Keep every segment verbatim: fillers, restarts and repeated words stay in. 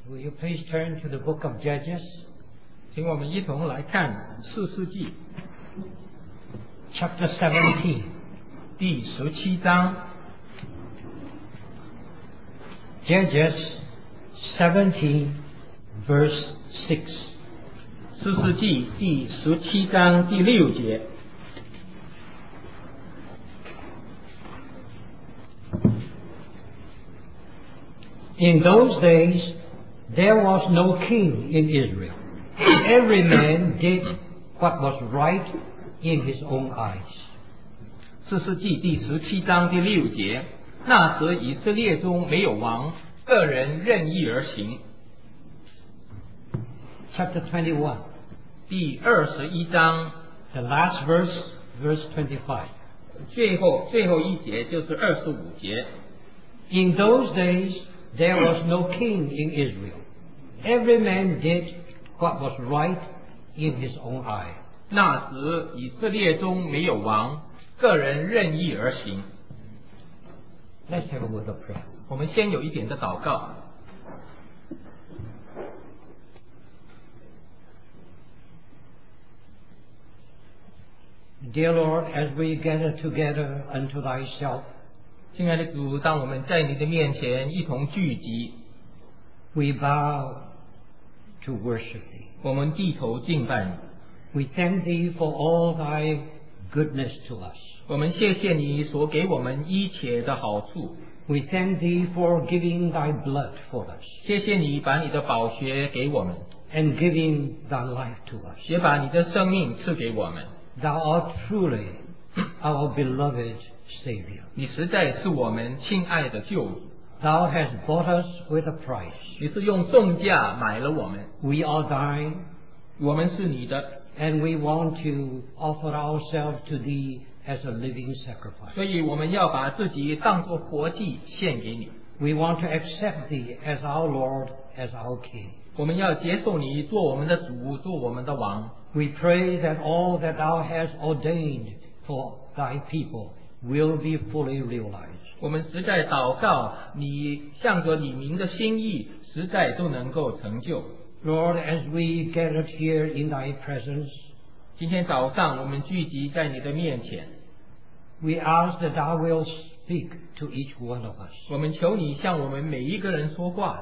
Will you please turn to the book of Judges? 请我们一同来看士师记 Chapter seventeen. 第十七章。 Judges seventeen, verse six. 士师记第十七章第六节。 In those days, there was no king in Israel. Every man did what was right in his own eyes. 士师记第十七章第六节。那时以色列中没有王，个人任意而行。 Chapter twenty-one. 第二十一章 The last verse, verse twenty-five. 最后最后一节就是二十五节。 In those days, there was no king in Israel. Every man did what was right in his own eye. 那时以色列中没有王，个人任意而行。 Let's have a word of prayer. 我们先有一点的祷告。 Dear Lord, as we gather together unto thyself, 亲爱的主，当我们在你的面前一同聚集， we bow to worship thee. 我们低头敬拜你。 We thank thee for all thy goodness to us. 我们谢谢你所给我们一切的好处。 We thank thee for giving thy blood for us 谢谢你把你的宝血给我们， and giving thy life to us. 也把你的生命赐给我们。 Thou art truly our beloved Savior. 你实在是我们亲爱的救主， Thou hast bought us with a price. 你是用重价买了我们， We are thine, 我们是你的， and we want to offer ourselves to thee as a living sacrifice. 所以我们要把自己当作活祭献给你。 We want to accept thee as our Lord, as our King. 我们要接受你做我们的主，做我们的王。 We pray that all that thou hast ordained for thy people will be fully realized. 我们实在祷告，你向着你民的心意，实在都能够成就。 Lord, as we gathered here in thy presence, 今天早上我们聚集在你的面前， we ask that thou wilt speak to each one of us. 我们求你向我们每一个人说话，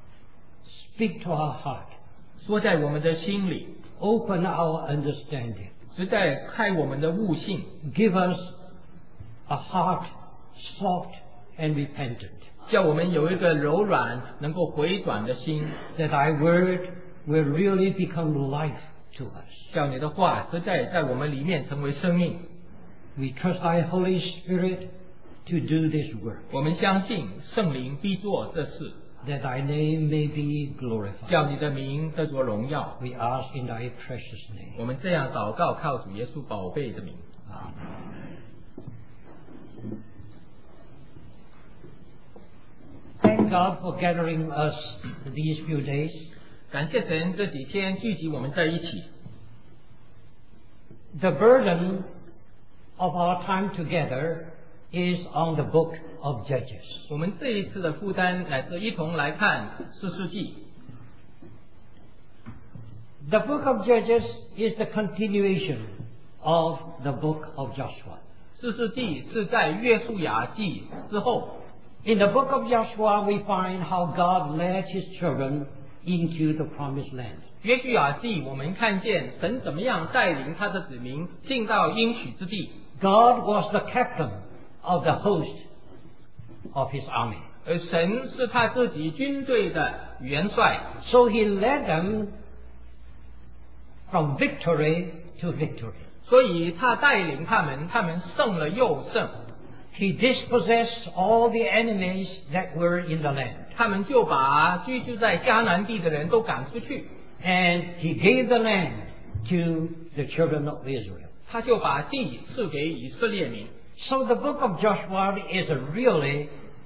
Speak to our heart. 说在我们的心里， Open our understanding. 实在开我们的悟性， Give us a heart soft and repentant, 叫我们有一个柔软能够回转的心， that thy word will really become life to us. 叫你的话实在在我们里面成为生命。 We trust thy Holy Spirit to do this work, 我们相信圣灵必做这事， that thy name may be glorified. 叫你的名得着荣耀。 We ask in thy precious name. 我们这样祷告，靠主耶稣宝贝的名。 Thank God for gathering us these few days. 感谢神这几天聚集我们在一起。 The burden of our time together is on the book of Judges. 我们这一次的负担乃是一同来看士师记。 The book of Judges is the continuation of the book of Joshua. 士师记是在约书亚记之后。 In the book of Joshua, we find how God led his children into the promised land. 约书亚记我们看见神怎么样带领他的子民进到应许之地。 God was the captain of the host of his army. 而神是他自己军队的元帅， So he led them from victory to victory. 所以他带领他们，他们胜了又胜。 He dispossessed all the enemies that were in the land. 他们就把居住在迦南地的人都赶出去， And he gave the land to the children of Israel. 他就把地赐给以色列民。 So the book of Joshua is a really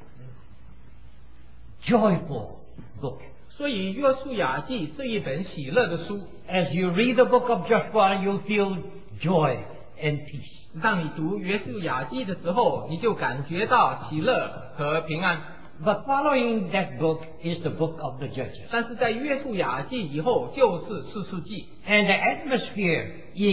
joyful book. 所以约书亚记是一本喜乐的书。 As you read the book of Joshua, you feel joy and peace. 当你读约书亚记的时候，你就感觉到喜乐和平安。 But following that book is the book of the Judges. 但是在约书亚记以后就是士师记， And the atmosphere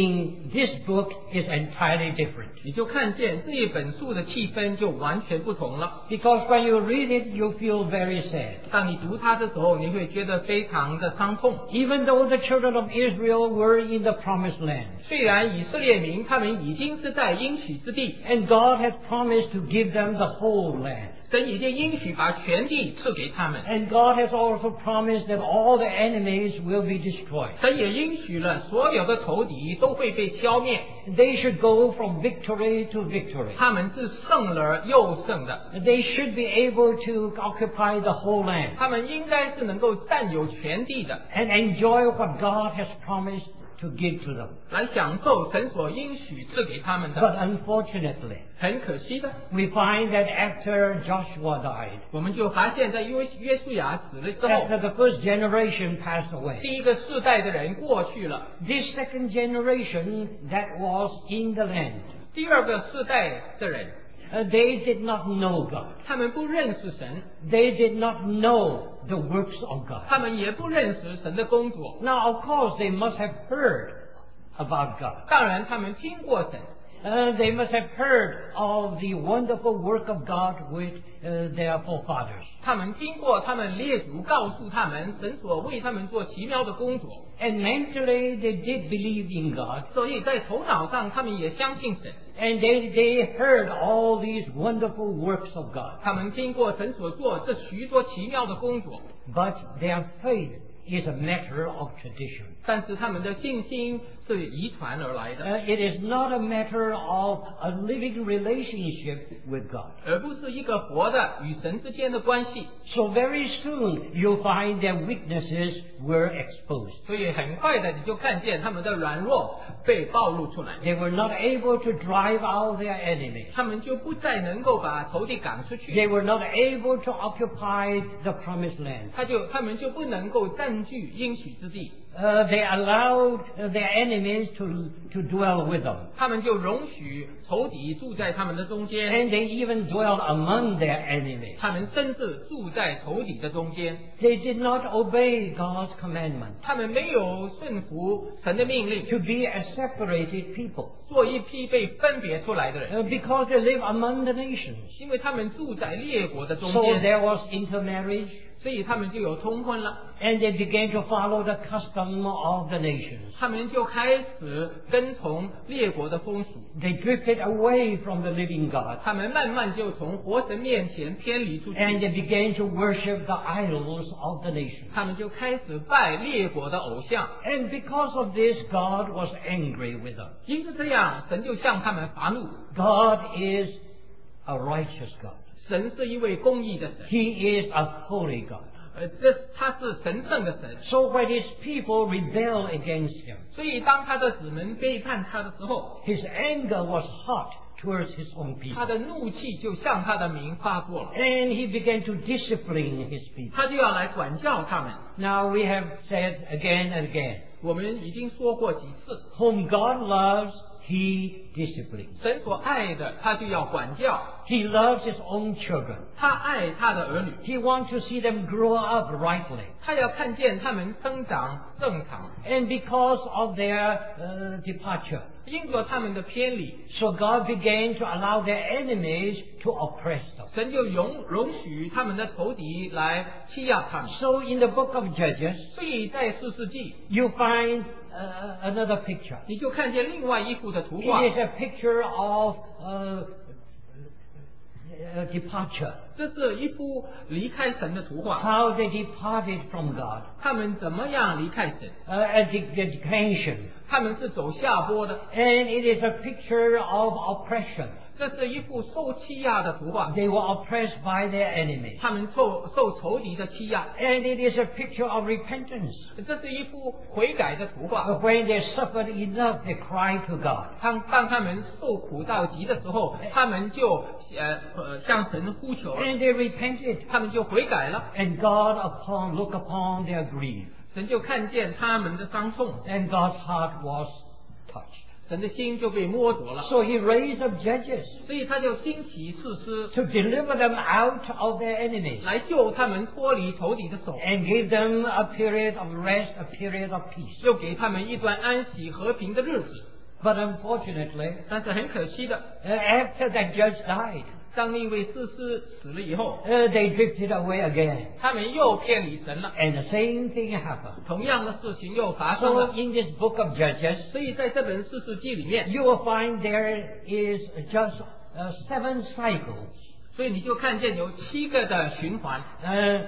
in this book is entirely different. 你就看见这一本书的气氛就完全不同了。 Because when you read it, you feel very sad. 当你读它的时候，你会觉得非常的伤痛。 Even though the children of Israel were in the promised land, 虽然以色列民他们已经是在应许之地， and God had promised to give them the whole land, 神已经应许把全地赐给他们， and God has also promised that all the enemies will be destroyed. 神也应许了所有的仇敌都会被消灭， They should go from victory to victory. 他们是胜了又胜的， They should be able to occupy the whole land 他们应该是能够占有全地的， and enjoy what God has promised to give to them. 来享受神所应许赐给他们 But 的。 unfortunately, 很可惜的， we find that after Joshua died, 我们就发现，在约约书亚死了之后， after the first generation passed away, 第一个世代的人过去了， this second generation that was in the land, 第二个世代的人， uh, they did not know God. 他们不认识神， They did not know the works of God. 他们也不认识神的工作。 Now, of course, they must have heard about God. 当然，他们听过神， Uh, they must have heard of the wonderful work of God with uh, their forefathers. 他们听过他们列祖告诉他们神所为他们做奇妙的工作， And mentally, they did believe in God. 所以在头脑上他们也相信神。 And they, they heard all these wonderful works of God. 他们听过神所做这许多奇妙的工作， But their faith is a matter of tradition. 但是他们的信心是遗传而来的， Uh, it is not a matter of a living relationship with God. 而不是一个活的与神之间的关系。 So very soon, you'll find their weaknesses were exposed. 所以很快的你就看见他们的软弱被暴露出来， They were not able to drive out their enemies. 他们就不再能够把仇敌赶出 They 去， were not able to occupy the promised land. 他就他们就不能够占据应许之地， Uh, they allowed uh, their enemies to, to dwell with them. 他们就容许仇敌住在他们的中间， And they even dwelled among their enemies. 他们甚至住在仇敌的中间， They did not obey God's commandment 他们没有顺服神的命令， to be a separated people 做一批被分别出来的人， uh, because they live among the nations. 因为他们住在列国的中 So 间， there was intermarriage, 所以他们就有通婚了， and they began to follow the custom of the nations. 他们就开始跟从列国的风俗， They drifted away from the living God, 他们慢慢就从活神面前偏离出 and 去， they began to worship the idols of the nations. 他们就开始拜列国的偶像， And because of this, God was angry with them. 因此这样，神就向他们发怒。 God is a righteous God. 神是一位公义的神， He is a holy God. 呃，这他是神圣的神， So when his people rebel against him, 所以当他的子民背叛他的时候， his anger was hot towards his own 他 people. 的怒气就向他的民发作了， And he began to discipline his people. 他就要来管教他们。 Now we have said again and again, 我们已经说过几次， whom God loves, he disciplines. 神所爱的，他就要管教； He loves his own children. 他爱他的儿女， He wants to see them grow up rightly. 他要看见他们生长正常。 And because of their uh, departure, 因着他们的偏离， so God began to allow their enemies to oppress them. 神就容容许他们的仇敌来欺压他们。 So in the book of Judges, 所以在四世纪， you find uh, another picture. 你就看见另外一幅的图画， It is a picture of uh, uh, departure. 这是一幅离开神的图画。 How they departed from God. 他们怎么样离开神？ Uh, a de- dedication. 他们是走下坡的。 And it is a picture of oppression. 这是一幅受欺压的图画， They were oppressed by their enemies. 他们受受仇敌的欺压。 And it is a picture of repentance. 这是一幅悔改的图画。 When they suffered enough, they cried to God. 当当他们受苦到极的时候，他们就呃呃向神呼求了， And they repented. 他们就悔改了。 And God upon look upon their grief. 神就看见他们的伤痛， And God's heart was touched. 神的心就被摸着了， So he raised up judges 所以他就兴起士师 to deliver them out of their enemies 来救他们脱离仇敌的手， and give them a period of rest, a period of peace. 又给他们一段安息和平的日子。 But unfortunately, 但是很可惜的， uh, after that judge died, 当那位士师死了以后， uh, they drifted away again. 他们又偏离神了， And the same thing happened. 同样的事情又发生 So 了。 in this book of Judges, 所以在这本士师记里面， you will find there is just uh, seven cycles. 所以你就看见有七个的循环， Uh,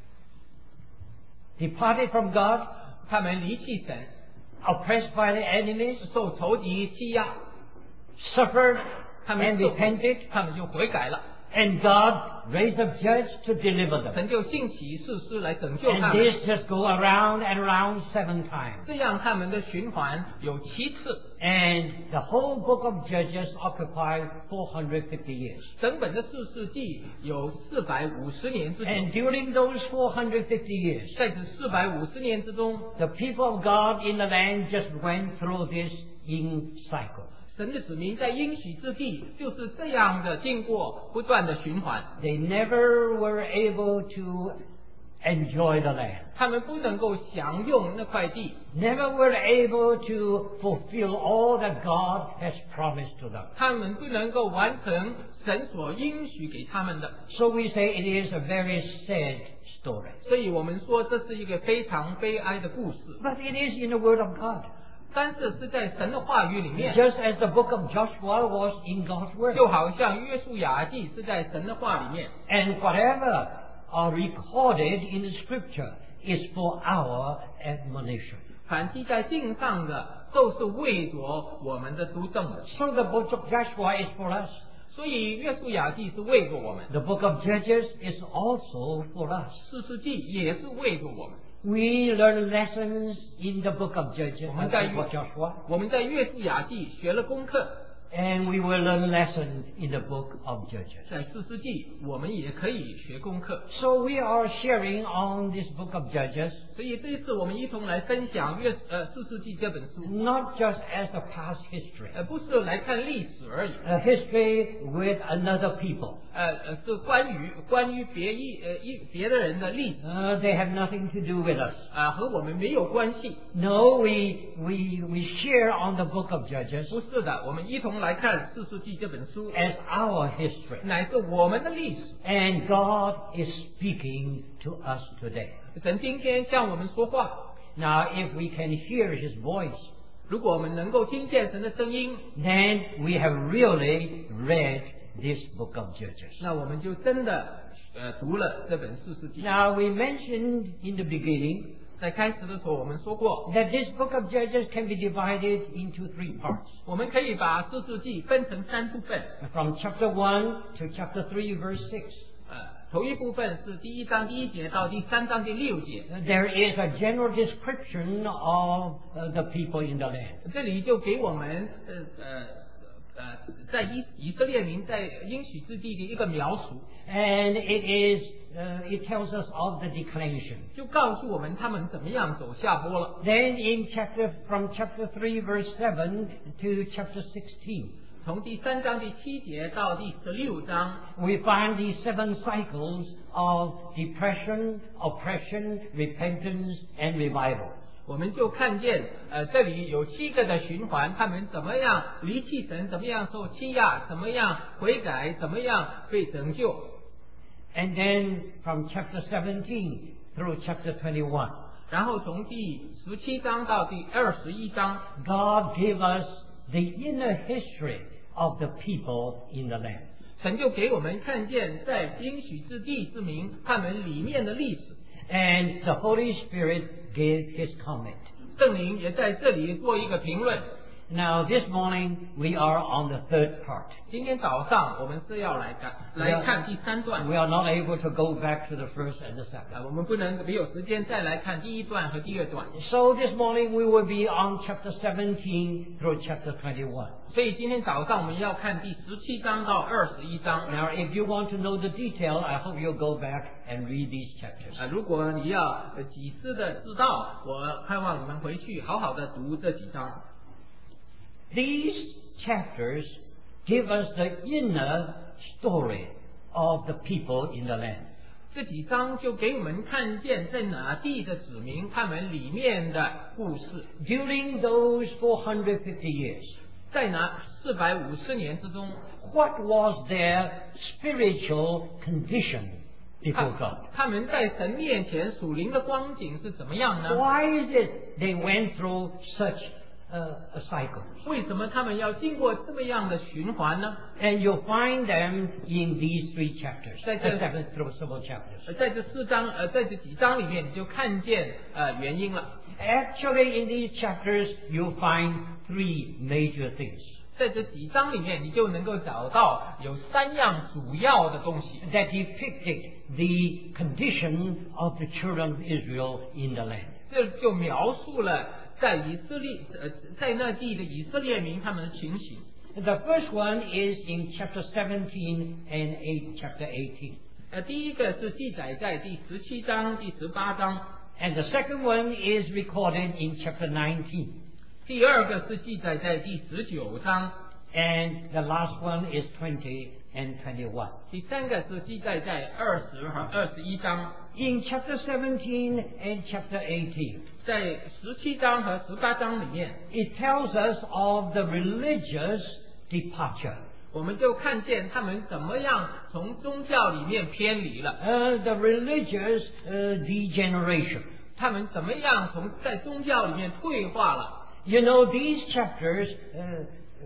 departed from God, 他们离弃神， oppressed by the enemies, 受仇敌欺压， suffered 他 and 们就 repented, 他们就悔改了， and God raised up judge to deliver them. 神就兴起士师来拯救 And 他 this 们。 just go around and around seven times. 这样他们的循环有七次， And the whole book of Judges occupied four hundred fifty years. 整本的士师记有四百五十年之久。 And during those four hundred fifty years, 在这四百五十年之中， the people of God in the land just went through this in cycle. 神的子民在应许之地就是这样的经过不断的循环， They never were able to enjoy the land. 他们不能够享用那块地， Never were able to fulfill all that God has promised to them. 他们不能够完成神所应许给他们的， So we say it is a very sad story. 所以我们说这是一个非常悲哀的故事。 But it is in the Word of God. 但是是在神的话语里面， Just as the book of Joshua was in God's Word. 就好像约书亚记是在神的话里面， And whatever are recorded in the Scripture is for our admonition. 凡记在经上的都是为着我们的读正的。 So the book of Joshua is for us. 所以约书亚记是为着我们， The book of Judges is also for us. 士师记也是为着我们。 We learn lessons in the book of Judges, 我们在 the book of Joshua, 我们在约书亚记学了功课， and we will learn lessons in the book of Judges. 在士师记我们也可以学功课。 So we are sharing on this book of Judges, 所以这一次我们一同来分享约呃士师记这本书， not just as a past history, 呃不是来看历史而已， a history with another people. 呃呃是关于关于别一呃一别的人的历史， Uh, they have nothing to do with us. 啊、和我们没有关系。 No, we, we, we share on the book of Judges 不是的，我们一同来看士师记这本书， as our history. 乃是我们的历史。 And God is speaking to us today. 神今天向我们说话， Now, if we can hear His voice, 如果我们能够听见神的声音， then we have really read this book of Judges. 那我们就真的呃读了这本士师记。 Now, we mentioned in the beginning 在开始的时候我们说过， that this book of Judges can be divided into three parts. 我们可以把士师记分成三部分。 From chapter one to chapter three, verse six. 呃，头一部分是第一章第一节到第三章第六节， There is a general description of uh, the people in the land. 这里就给我们呃呃呃在以以色列民在应许之地的一个描述， And it is, uh, it tells us of the declension. 就告诉我们他们怎么样走下坡了。 Then in chapter, from chapter three, verse seven to chapter sixteen, 从第三章第七节到第十六章， we find these seven cycles of depression, oppression, repentance, and revival. 我们就看见，呃，这里有七个的循环，他们怎么样离弃神，怎么样受欺压，怎么样悔改，怎么样被拯救。 And then from chapter seventeen through chapter twenty-one, 然后从第十七章到第二十一章， God gave us the inner history of the people in the land. 神就给我们看见在应许之地之民他们里面的历史， And the Holy Spirit gave His comment. 圣灵也在这里做一个评论。 Now this morning we are on the third part. 今天早上我们是要来看来看第三段， We are not able to go back to the first and the 啊， second. 我们不能没有时间再来看第一段和第二段， So this morning we will be on chapter seventeen through chapter twenty-one. 所以今天早上我们要看第十七章到二十一章。 Now if you want to know the detail, I hope you'll go back and read these chapters. 啊，如果你要呃几次的知道，我盼望你们回去好好的读这几章。 These chapters give us the inner story of the people in the land. 这几章就给我们看见在哪地的子民他们里面的故事。 During those four hundred fifty years, 在那四百五十年之中 what was their spiritual condition before God? 他们在神面前属灵的光景是怎么样呢？ Why is it they went through such a, a cycle? 为什么他们要经过这么样的循环呢？ And you'll find them in these three chapters, That's uh, it. seven, through several chapters. 呃，在这四章呃，在这几章里面你就看见呃原因了。 Actually, in these chapters, you'll find three major things 在这几章里面，你就能够找到有三样主要的东西， that depicted the condition of the children of Israel in the land. 这就描述了在以色列呃在那地的以色列民他们的情形。 The first one is in chapter seventeen and eight, chapter eighteen. 呃，第一个是记载在第十七章、第十八章， And the second one is recorded in chapter nineteen. 第二个是记载在第十九章， And the last one is twenty and twenty-one. 第三个是记载在二十和二十一章。 In chapter seventeen and chapter eighteen, 在十七章和十八章里面， it tells us of the religious departure. 我们就看见他们怎么样从宗教里面偏离了， Uh, the religious uh, degeneration. 他们怎么样从在宗教里面退化了。 You know, these chapters uh,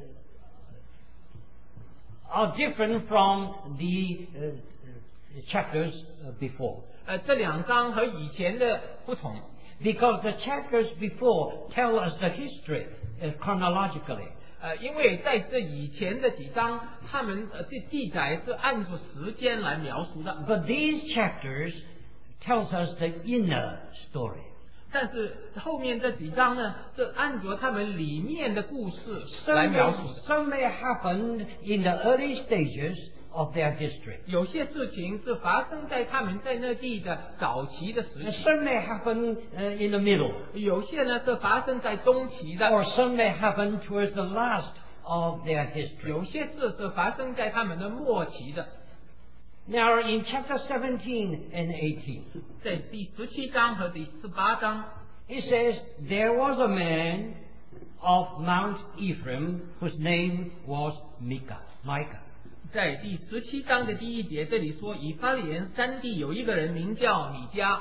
are different from the uh, uh, chapters uh, before. 呃，这两章和以前的不同， Because the chapters before tell us the history uh, chronologically. 呃，因为在这以前的几章，他们呃这记载是按照时间来描述的， But these chapters tells us the inner story. 但是后面这几章呢，是按照他们里面的故事 Some 来 may, 描述的。 some may happen in the early stages of their history. 有些事情是发生在他们在那地的早期的时期， Some may happen uh, in the middle, 有些呢是发生在中期的， or some may happen towards the last of their history. 有些事是发生在他们的末期的。 Now, in chapter seventeen and eighteen, 在第十七章和第十八章， it says, There was a man of Mount Ephraim whose name was Micah. Micah. 在第十七章的第一节，这里说以法莲山地有一个人名叫米迦，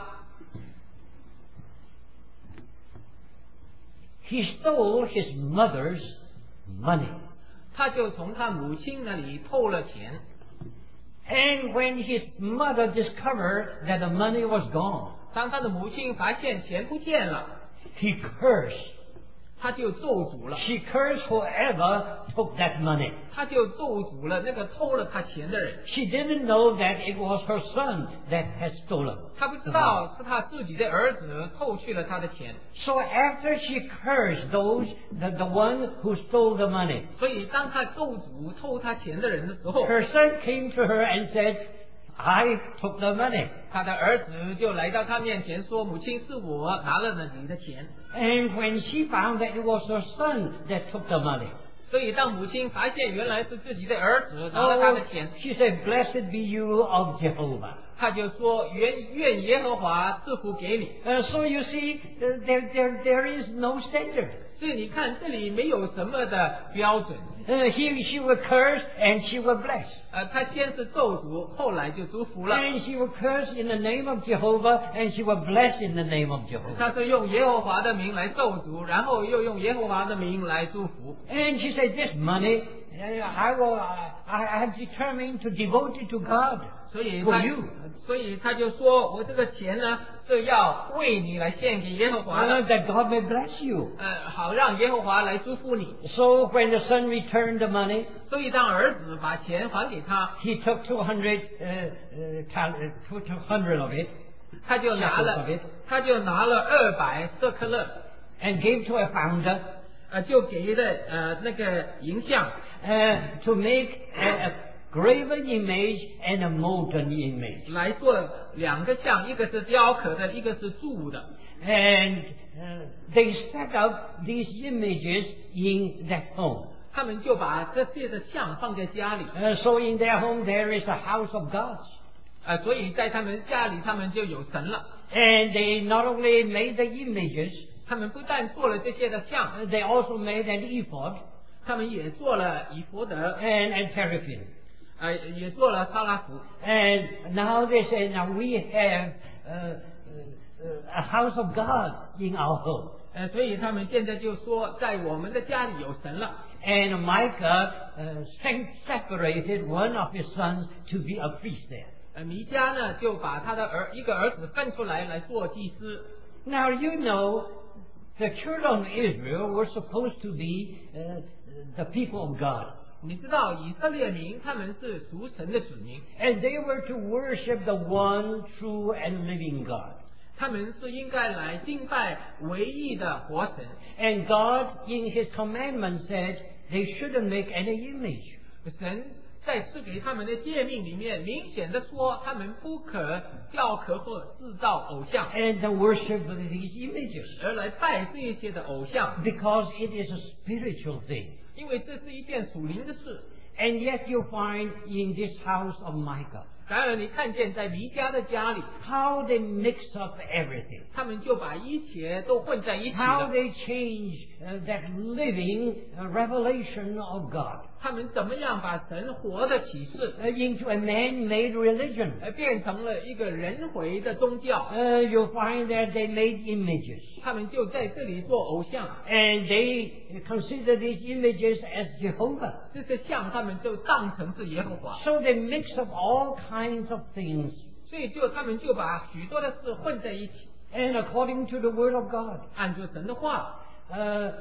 He stole his mother's money. 他就从他母亲那里偷了钱。 And when his mother discovered that the money was gone, 当他的母亲发现钱不见了， he cursed. 他就咒诅了， She cursed whoever took that money. 他就咒诅了那个偷了他钱的人。 She didn't know that it was her son that had stolen. 他不知道是他自己的儿子偷去了他的钱， So after she cursed those, the, the one who stole the money, 所以当他咒诅偷他钱的人的时候， her son came to her and said, I took the money. 他的儿子就来到他面前说：“母亲，是我拿了了你的钱。” And when she found that it was her son that took the money, 所以当母亲发现原来是自己的儿子拿了他 oh, 的钱， she said, Blessed be you of Jehovah. 他就说：“愿愿耶和华赐福给你。 Uh, so you see, uh, there, there, there is no standard. ” 所以你看，这里没有什么的标准。 Uh, he, she will curse and she will bless. 呃，他先是咒诅，后来就祝福了。 And she will curse in the name of Jehovah and she will bless in the name of Jehovah. 他是用耶和华的名来咒诅，然后又用耶和华的名来祝福。 And she said, this money, uh, I will, I, I have determined to devote it to God 所以 for 他 you. 所以他就说：“我这个钱呢，是要为你来献给耶和华 Uh, 的， that God may bless you. 呃，好让耶和华来祝福你。 So when the son returned the money, ” 所以当儿子把钱还给他， he took two hundred, uh, uh, tal- uh, two hundred of it 他就拿了 Shekels of it 他就拿了二百舍克勒， and gave to a founder 呃，就给了呃那个银像， uh, to make a, a graven image and a molten image. 来做两个像，一个是雕刻的，一个是铸的。 And uh, they set up these images in that home. 他们就把这些的像放在家里。 Uh, so in their home there is a house of gods. 呃，所以在他们家里，他们就有神了。 And they not only made the images, 他们不但做了这些的像， they also made an ephod 他们也做了以弗德， and, and teraphim. 呃，也做了沙拉弗。 And now they say, now we have uh, uh, a house of God in our home. 呃，所以他们现在就说，在我们的家里有神了。 And Micah uh, separated one of his sons to be a priest there. 呃，弥迦呢就把他的儿一个儿子分出来来做祭司。 Now you know, the children of Israel were supposed to be uh, the people of God. 你知道以色列民他们是属神的子民， And they were to worship the one true and living God. 他们是应该来敬拜唯一的活神。 And God, in His commandment, said they shouldn't make any image. 神在赐给他们的诫命里面，明显的说，他们不可雕刻或制造偶像， And the worship of these images. 而来拜这一些的偶像， Because it is a spiritual thing. 因为这是一件属灵的事。 And yet you find in this house of Micah, 然而，你看见在弥迦的家里， how they mix up everything. 他们就把一切都混在一起 How 了。 they change uh, that living uh, revelation of God 他们怎么样把神活的启示， uh, into a man-made religion. 而变成了一个人为的宗教？ Uh, you'll find that they made images. 他们就在这里做偶像， And they consider these images as Jehovah. 这些像他们就当成是耶和华， So they mix up all kinds of things. 所以就他们就把许多的事混在一起， And according to the Word of God, 按照神的话， uh,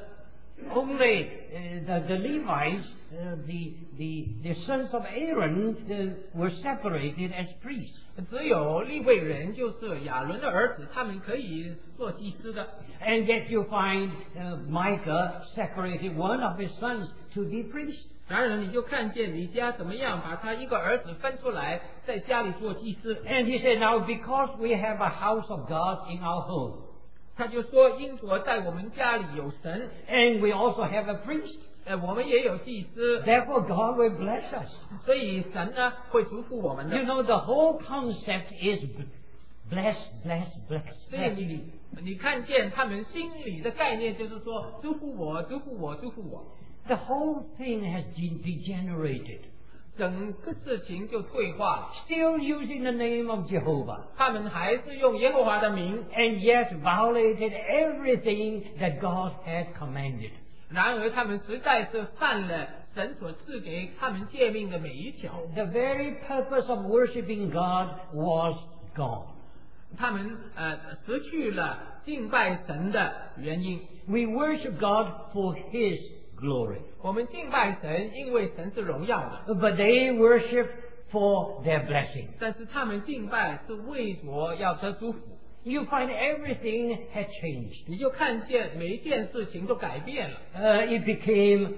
only uh, the, the Levites, uh, the, the, the sons of Aaron, uh, were separated as priests. 只有利未人，就是亚伦的儿子，他们可以做祭司的。 And yet you find uh, Micah separated one of his sons to be priests. 然而，你就看见弥迦怎么样把他一个儿子分出来，在家里做祭司。 And he said, now because we have a house of God in our home, 他就说，因着在我们家里有神， and we also have a priest, 呃，我们也有祭司， therefore God will bless us. 所以神呢会祝福我们的。 You know, the whole concept is bless, bless, bless. 所以你你看见他们心里的概念就是说，祝福我，祝福我，祝福我。 The whole thing has de- degenerated. 整个事情就退化了， Still using the name of Jehovah, 他们还是用耶和华的名， and yet violated everything that God had commanded. 然而他们实在是犯了神所赐给他们诫命的每一条， The very purpose of worshiping God was gone. 他们呃失去了敬拜神的原因。 We worship God for His glory, 我们敬拜神，因为神是荣耀的， but they worship for their blessing. 但是他们敬拜是为着要得祝福。 You find everything had changed. 你就看见每一件事情都改变了， Uh, it became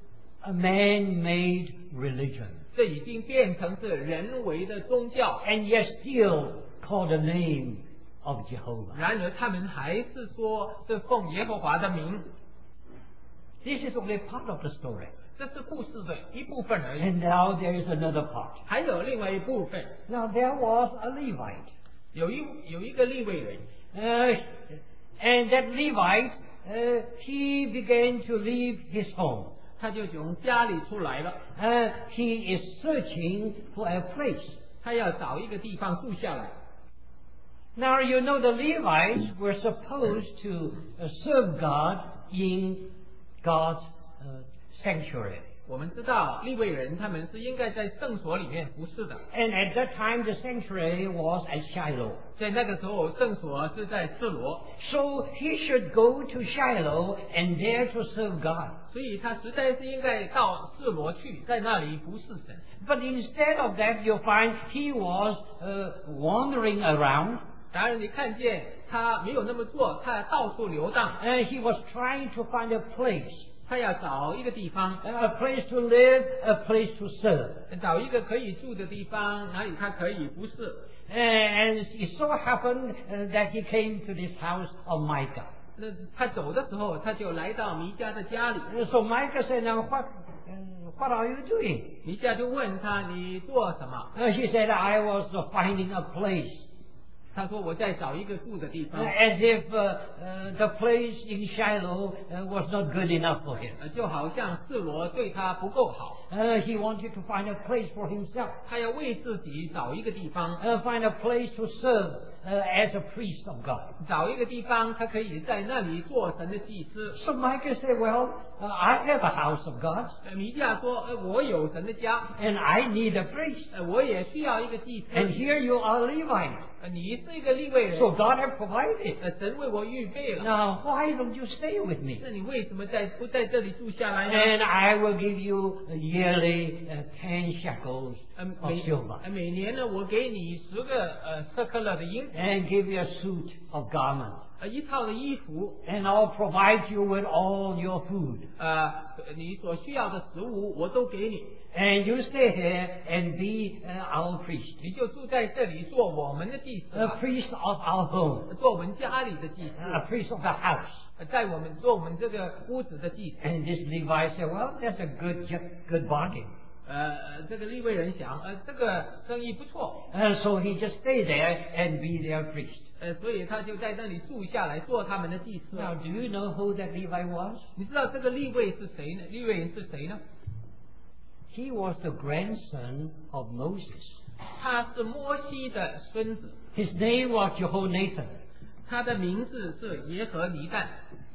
a man-made religion, 这已经变成是人为的宗教。 and yet still call the name of Jehovah. 然而他们还是说是奉耶和华的名， This is only part of the story. 这是故事的一部分而已。 And now there is another part. 还有另外一部分， Now there was a Levite. 有一有一个利未人， Uh, and that Levite, uh, he began to leave his home. 他就从家里出来了， Uh, he is searching for a place. 他要找一个地方住下来。 Now you know the Levites were supposed to uh, serve God in God's uh, sanctuary. 我们知道利未人他们是应该在圣所里面服侍的， And at that time the sanctuary was at Shiloh. 在那个时候圣所是在示罗， So he should go to Shiloh and there to serve God. 所以他实在是应该到示罗去，在那里服侍神。 But instead of that, you'll find he was uh, wandering around. 然而你看见他没有那么做，他到处游荡， And he was trying to find a place. 他要找一个地方， a place to live, a place to serve. 找一个可以住的地方，哪里他可以服侍。 And it so happened uh, that he came to this house of Micah. 那他走的时候，他就来到弥迦的家里。 Uh, So Micah said, now what, uh, what are you doing? 弥迦就问他：“你做什么 Uh, he said, I was uh, finding a place.？” 他说：“我在找一个住的地 Uh, 方。 as if uh, uh, the place in Shiloh uh, was not good enough for him. 呃，就好像示罗对他不够好， Uh, he wanted to find a place for himself, 他要为自己找一个地方， uh, find a place to serve uh, as a priest of God. 找一个地方，他可以在那里做神的祭司。 So Micah said, well, uh, I have a house of God, 呃，弥迦说：“呃，我有神的家， and I need a priest. 呃，我也需要一个祭司。 And here you are Levite. 呃，你是一个利未人， So God has provided. 呃，神为我预备了。 Now, why don't you stay with me? 那你为什么在不在这里住下来呢？ And I will give you yearly uh, ten shekels 呃， of 每 silver, 呃每年呢，我给你十个呃舍克勒的银子， and give you a suit of garments, 呃，一套的衣服， and I'll provide you with all your food. 呃，你所需要的食物我都给你， And you stay here and be uh, our priest, 你就住在这里做我们的祭司 a 吧， priest of our home, 做我们家里的祭司， a priest of the house. 呃在我们做我们这个屋子的祭司。 And this Levi said, well, that's a good, good bargain. 呃，这个利未人想，呃，这个生意不错， And so he just stayed there and be their priest. 呃，所以他就在那里住下来做他们的祭司。 Now, do you know who that Levi was? 你知道这个利未是谁呢？利未人是谁呢？ He was the grandson of Moses. 他是摩西的孙子， His name was Jehonathan. 他的名字是耶和尼旦。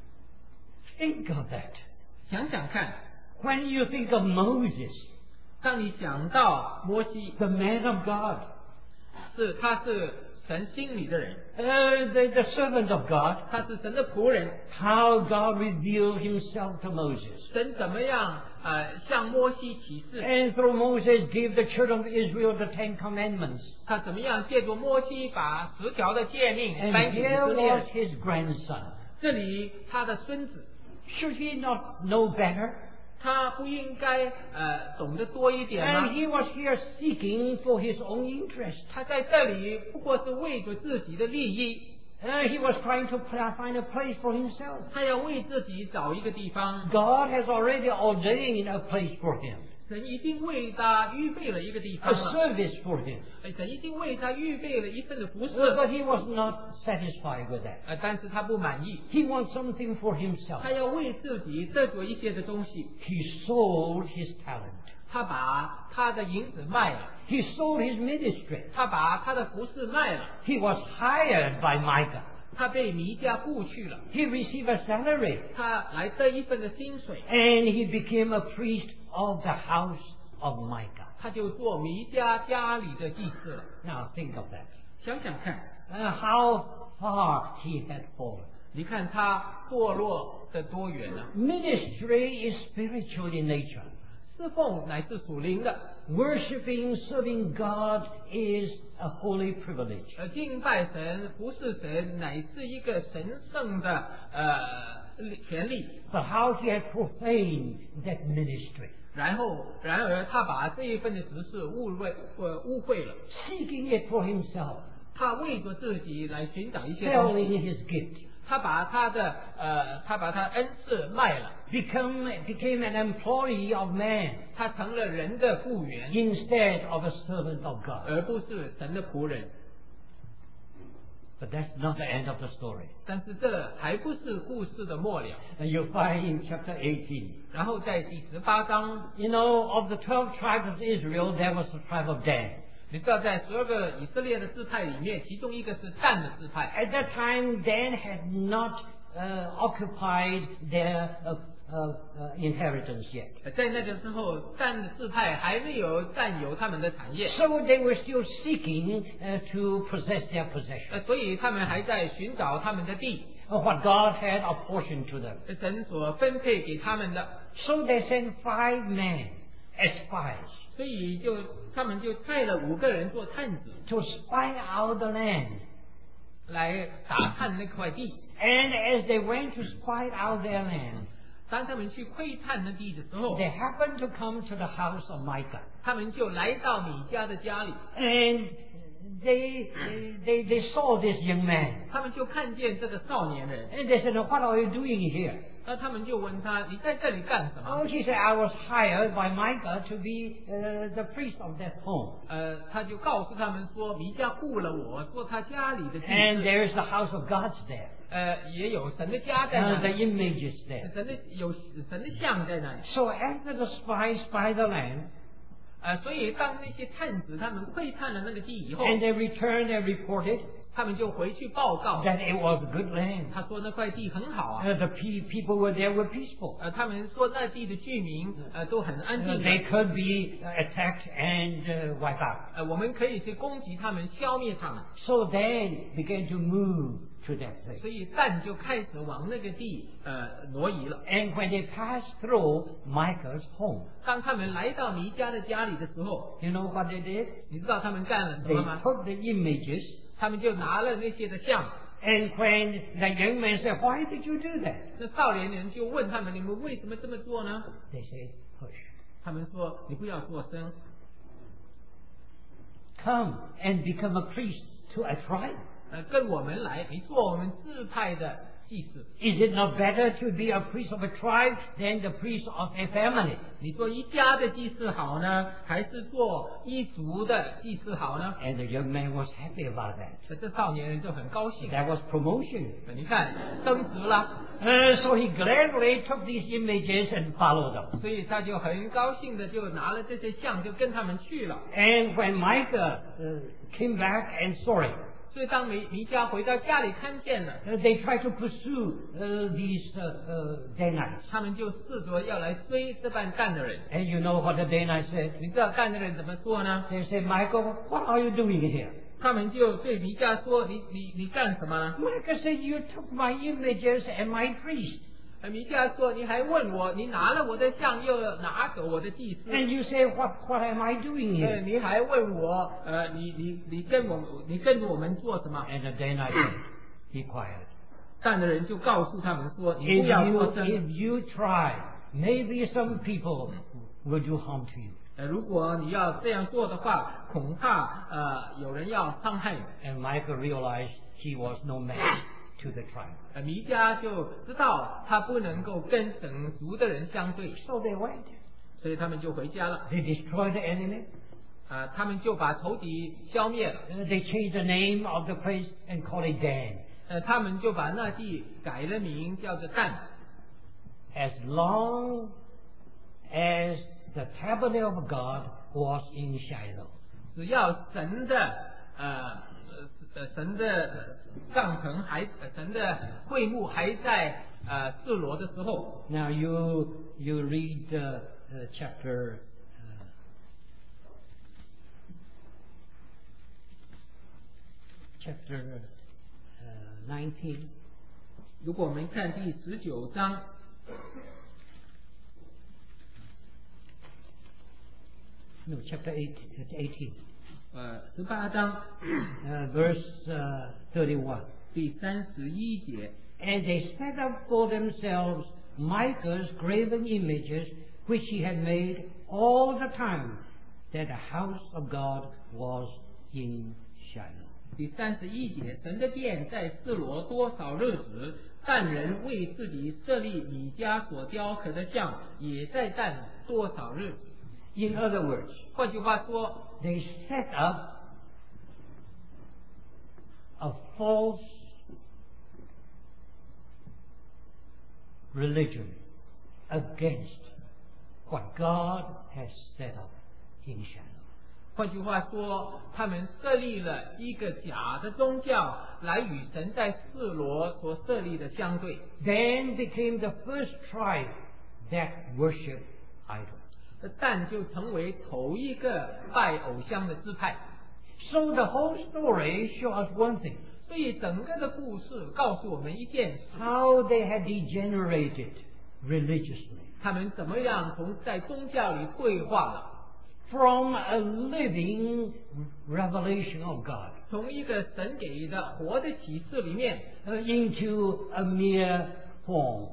Think of that. 想想看， When you think of Moses, 当你想到摩西， the man of God, 是他是神心里的人， uh, the, the servant of God, 他是神的仆人。 how God revealed himself to Moses. 神怎么样呃向摩西启示？ And through Moses gave the children of Israel the Ten Commandments. 他怎么样借助摩西把十条的诫命 And 颁给以 here 色列 was 人？ his grandson. 这里他的孙子， Should he not know better? 他不应该呃懂得多一点吗 And？he was here seeking for his own interest. 他在这里不过是为着自己的利益， Uh, he was trying to pl- find a place for himself. 他要为自己找一个地方。 God has already ordained a place for him, 神已经为他预备了一个地 a 方了， service for him. 呃神已经为他预备了一份的服 Uh, 饰， but he was not satisfied with that. 呃，但是他不满意， He wants something for himself. 他要为自己得着一些的东西， He sold his talent. 他把他的银子卖了， He sold his ministry. 他把他的服饰卖了， He was hired by Micah. 他被弥迦雇去了， He received a salary. 他来得一份的薪水， And he became a priest of the house of Micah. 他就做弥迦家里的祭司了。 Now think of that. 想想看， Uh, how far he had fallen. 你看他堕落的多远呢？ Ministry is spiritual in nature. 侍奉乃是属灵的， Worshipping, serving God is a holy privilege. 呃，敬拜神、服侍神，乃是一个神圣的呃权利。 But how he had profaned that ministry. 然后，然而他把这一份的职事误会，呃，误会了。 Seeking it for himself. 他为着自己来寻找一些东西， Selling his gift. 他把他的呃，他把他恩赐卖了， Become, became an employee of man 他成了人的雇员， instead of a servant of God. 而不是神的仆人。 But that's not the end of the story. 但是这还不是故事的末了。 And you find in chapter eighteen. 然后在第十八章， You know, of the twelve tribes of Israel, there was the tribe of Dan. 你知道在十二个以色列的支派里面，其中一个是但的支派。 At that time, Dan had not uh, occupied their uh, uh, uh, inheritance yet. 在那个时候，但的支派还没有占有他们的产业， So they were still seeking uh, to possess their possession. 呃，所以他们还在寻找他们的地， Uh, what God had apportioned to them. 神所分配给他们的。 So they sent five men as spies 所以就他们就派了五个人做探子 to spy out the land. 来打探那块地。 And as they went to spy out their land, 当他们去窥探那地的时候， they happened to come to the house of Micah. 他们就来到米迦的家里， And they, they, they saw this young man. 他们就看见这个少年人， And they said, what are you doing here? 那他们就问他：“你在这里干什么 Oh, she said, I was hired by Micah to be uh, the priest of that home.？” 呃，他就告诉他们说：“米迦雇了我做他家里的祭 And 司， there's the house of God there. 呃，也有神的家在 Uh, 那 the 里， images there. 神的有神的像在那里。 So after the spies spy the land, 呃，所以当那些探子他们窥探了那个地以后， and they returned and reported 他们就回去报告， that it was a good land. 他说那块地很好啊。 Uh, the pe- people were there were peaceful. 呃，他们说那地的居民呃都很安 Uh, 静 they 的， could be uh, attacked and uh, wiped out. 呃，我们可以去攻击他们，消灭他们。 So they began to move to that place. 所以但就开始往那个地呃挪移了。 And when they passed through Micah's home, 当他们来到弥迦的家里的时候， you know what they did? 你知道他们干了什 They 么吗？ took the images, 他们就拿了那些的像， and when the young man said, why did you do that? 那少年人就问他们：“你们为什么这么做呢 They said, hush. ？” 他们说：“你不要作声， Come and become a priest to a tribe. 呃，跟我们来，你做我们自派的祭司。 Is it not better to be a priest of a tribe than the priest of a family? 你做一家的祭司好呢，还是做一族的祭司好呢 And the young man was happy about that. 那这少年人就很高兴。 That was promotion. 你看，升职了， Uh, so he gladly took these images and followed them. 所以他就很高兴的就拿了这些像，就跟他们去了。 And when Micah uh, came back and saw it, 所以当弥弥迦回到家里看见了， uh, they tried to pursue uh, these uh, uh, Danites. 他们就试着要来追这班干的人。 And you know what the Danites said? 你知道干的人怎么说呢？ They said, Michael, what are you doing here? 他们就对弥迦说：“你你你干什么呢 Micah said, you took my images and my priest. ？” 呃弥迦说：“你还问我，你拿了我的像，又拿走我的祭司。 And you say, what, what am I doing 呃， here? 你还问我，呃，你你你跟我你跟着我们做什么？ And the Danites said, be quiet. 干的人就告诉他们说：“你 If 不要 you, 作声。 if you try, maybe some people will do harm to you. 呃，如果你要这样做的话，恐怕呃有人要伤害你。” And Micah realized he was no match to the tribe. 呃，弥迦就知道他不能够跟整族的人相对， So they went. 所以他们就回家了。 They destroyed the enemy. 呃，他们就把仇敌消灭了。 Uh, they changed the name of the place and called it Dan. 呃，他们就把那地改了名，叫做但。 As long as the tabernacle of God was in Shiloh. 只要神的呃呃神的帐篷还呃神的会幕还在呃示罗的时候， Now you you read uh, uh, chapter uh, chapter uh, nineteen. 如果我们看第十九章， No, chapter eight, eighteen, 呃十八章 uh, verse uh, thirty-one. 第三十一节， And they set up for themselves Micah's graven images, which he had made all the time that the house of God was in Shiloh. 第三十一节，神的殿在示罗多少日子？但人为自己设立米迦所雕刻的像，也在但多少日子？ In other words, 换句话说， they set up a false religion against what God has set up in Shiloh. 换句话说，他们设立了一个假的宗教，来与神在示罗所设立的相对。 Dan became the first tribe that worshipped idols. 但就成为头一个拜偶像的支派。 So the whole story shows us one thing. 所以整个的故事告诉我们一件事： How they had degenerated religiously 他们怎么样从在宗教里退化了， from a living revelation of God 从一个神给的活的启示里面， uh, into a mere form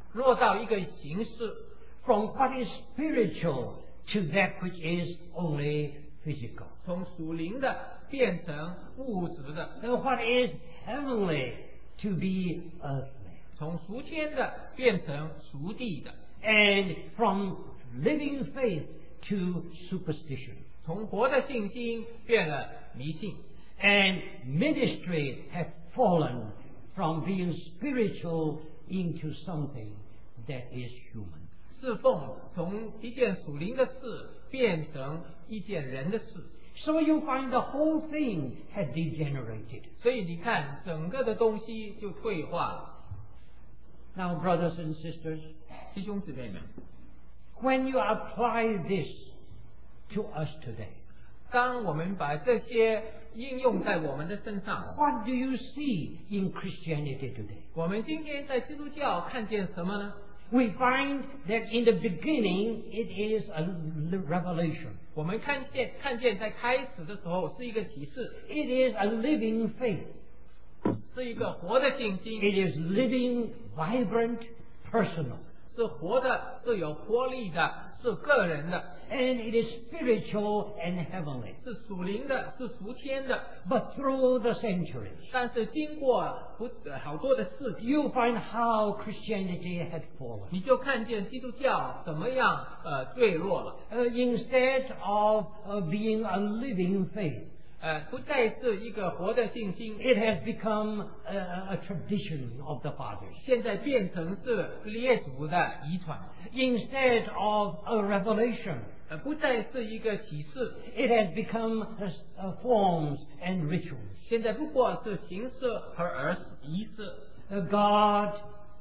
落到一个形式， from what is spiritual to that which is only physical. 从属灵的变成物质的， And what is heavenly to be earthly. 从属天的变成属地的， And from living faith to superstition. 从活的信心变了迷信。 And ministry has fallen from being spiritual into something that is human. 侍奉从一件属灵的事变成一件人的事， So you find the whole thing had degenerated. 所以你看整个的东西就退化了。 Now, brothers and sisters, 弟兄姊妹们， when you apply this to us today, 当我们把这些应用在我们的身上， what do you see in Christianity today? 我们今天在基督教看见什么呢？ We find that in the beginning it is a revelation. 我们看见看见在开始的时候是一个启示， It is a living faith. 是一个活的信心， It is living, vibrant, personal. 是活的，是有活力的，是个人的， And it is spiritual and heavenly. 是属灵的，是属天的。 But through the centuries, 但是经过不呃好多的事情， you find how Christianity had fallen. 你就看见基督教怎么样呃坠落了。 Uh, instead of uh, being a living faith, 呃，不再是一个活的信心， it has become a, a tradition of the fathers. 现在变成是列祖的遗传。 Instead of a revelation, 呃，不再是一个启示， it has become uh, uh, forms and rituals. 现在不过是形式和儿仪式。 Uh, God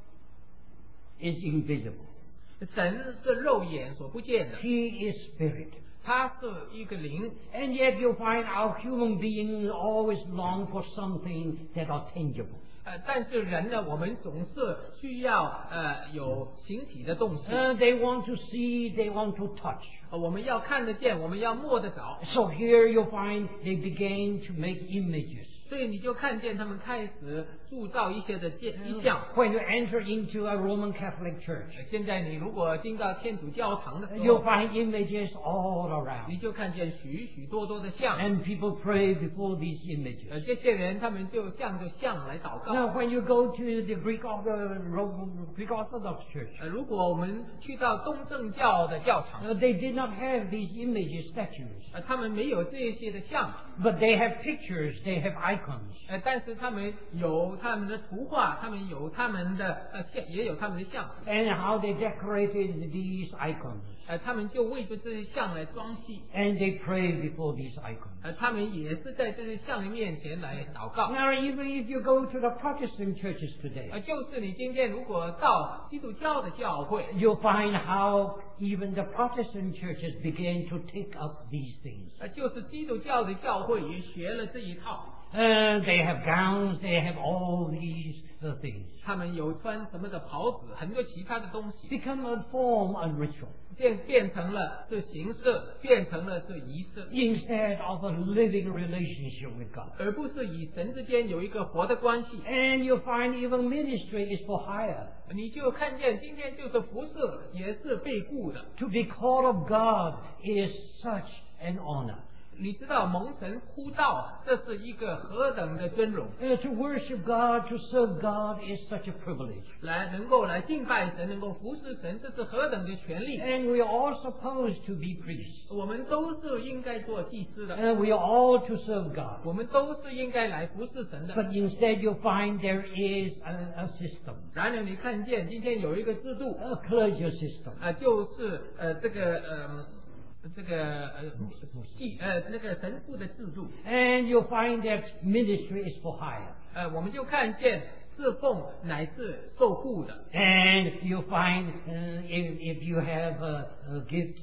is invisible. 神是肉眼所不见的， He is spirit. 他是一个灵， And yet you find our human beings always long for something that are tangible. 呃，但是人呢，我们总是需要呃有形体的东西， Uh, they want to see, they want to touch. 呃我们要看得见，我们要摸得着， So here you find they begin to make images. 所以你就看见他们开始铸造一些的建意象。 When you enter into a Roman Catholic church, 呃现在你如果进到天主教堂的时 you'll 候， find images all around. 你就看见许许多多的像， And people pray before these images. 呃，这些人他们就向着像来祷告。 Now, when you go to the Greek, or the Roman, Greek Orthodox Church, 呃，如果我们去到东正教的教堂， uh, they did not have these images, statues, 呃，他们没有这些的像， but they have pictures, they have icons. 呃，但是他们有他们的图画，他们有他们的呃像，也有他们的像， And how they decorated these icons. 呃，他们就为着这些像来装饰， And they pray before these icons. 呃，他们也是在这些像的面前来祷告。 Now, even if you go to the Protestant churches today, 呃，就是你今天如果到基督教的教会， you'll find how even the Protestant churches began to take up these things. 呃，就是基督教的教会也学了这一套， Uh, they have gowns, they have all these uh, things. 他们有穿什么的袍子，很多其他的东西， Become a form, a ritual, 变变成了是形式，变成了是仪式， instead of a living relationship with God. 而不是与神之间有一个活的关系。 And you find even ministry is for hire. 你就看见今天就是服侍也是被雇的。 To be called of God is such an honor. 你知道蒙神呼召，这是一个何等的尊荣， Uh, to worship God, to serve God is such a privilege. 来能够来敬拜神，能够服侍神，这是何等的权利。 And we are all supposed to be priests. 我们都是应该做祭司的， And we are all to serve God. 我们都是应该来服侍神的。 But instead you find there is a, a system, 然而你看见今天有一个制度， a clergy system. 呃，就是呃这个呃这个呃祭呃那个神父的制度， And you find that ministry is for hire. 呃我们就看见侍奉乃是受雇的， And you find uh, if, if you have a, a gift,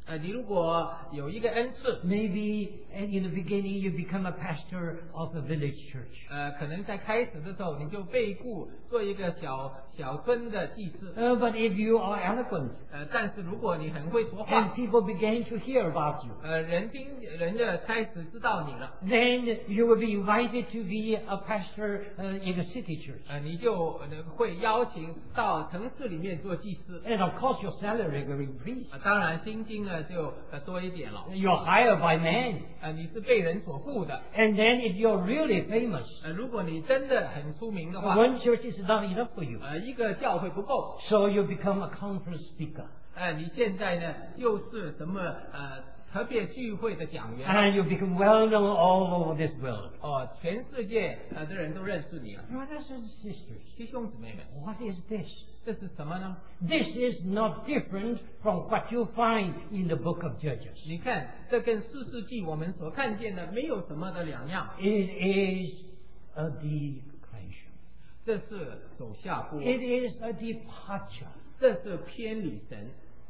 呃，你如果有一个恩赐， maybe in the beginning you become a pastor of a village church. 呃，可能在开始的时候你就被雇做一个小小村的祭司， Uh, but if you are eloquent 呃，但是如果你很会说 and 话， people begin to hear about you, 呃，人听人家开始知道你了， then you will be invited to be a pastor uh, in a city church. 呃，你就呃会邀请到城市里面做祭司， And of course your salary will increase. 呃，当然薪金呢就呃多一点了， You're hired by man. 呃，你是被人所雇的， And then if you're really famous, 呃，如果你真的很出名的话， one church is not enough for you. 呃，一个教会不够， So you become a conference speaker. 呃，你现在呢就是什么呃特别聚会的讲员， And you become well known all over this world. 哦，全世界呃的人都认识你了， Brothers and sisters, 弟兄姊妹们， what is this? 这是什么呢？ This is not different from what you find in the book of Judges. 你看，这跟四世纪我们所看见的没有什么的两样， It is a declension. 这是走下坡， It is a departure. 这是偏离神。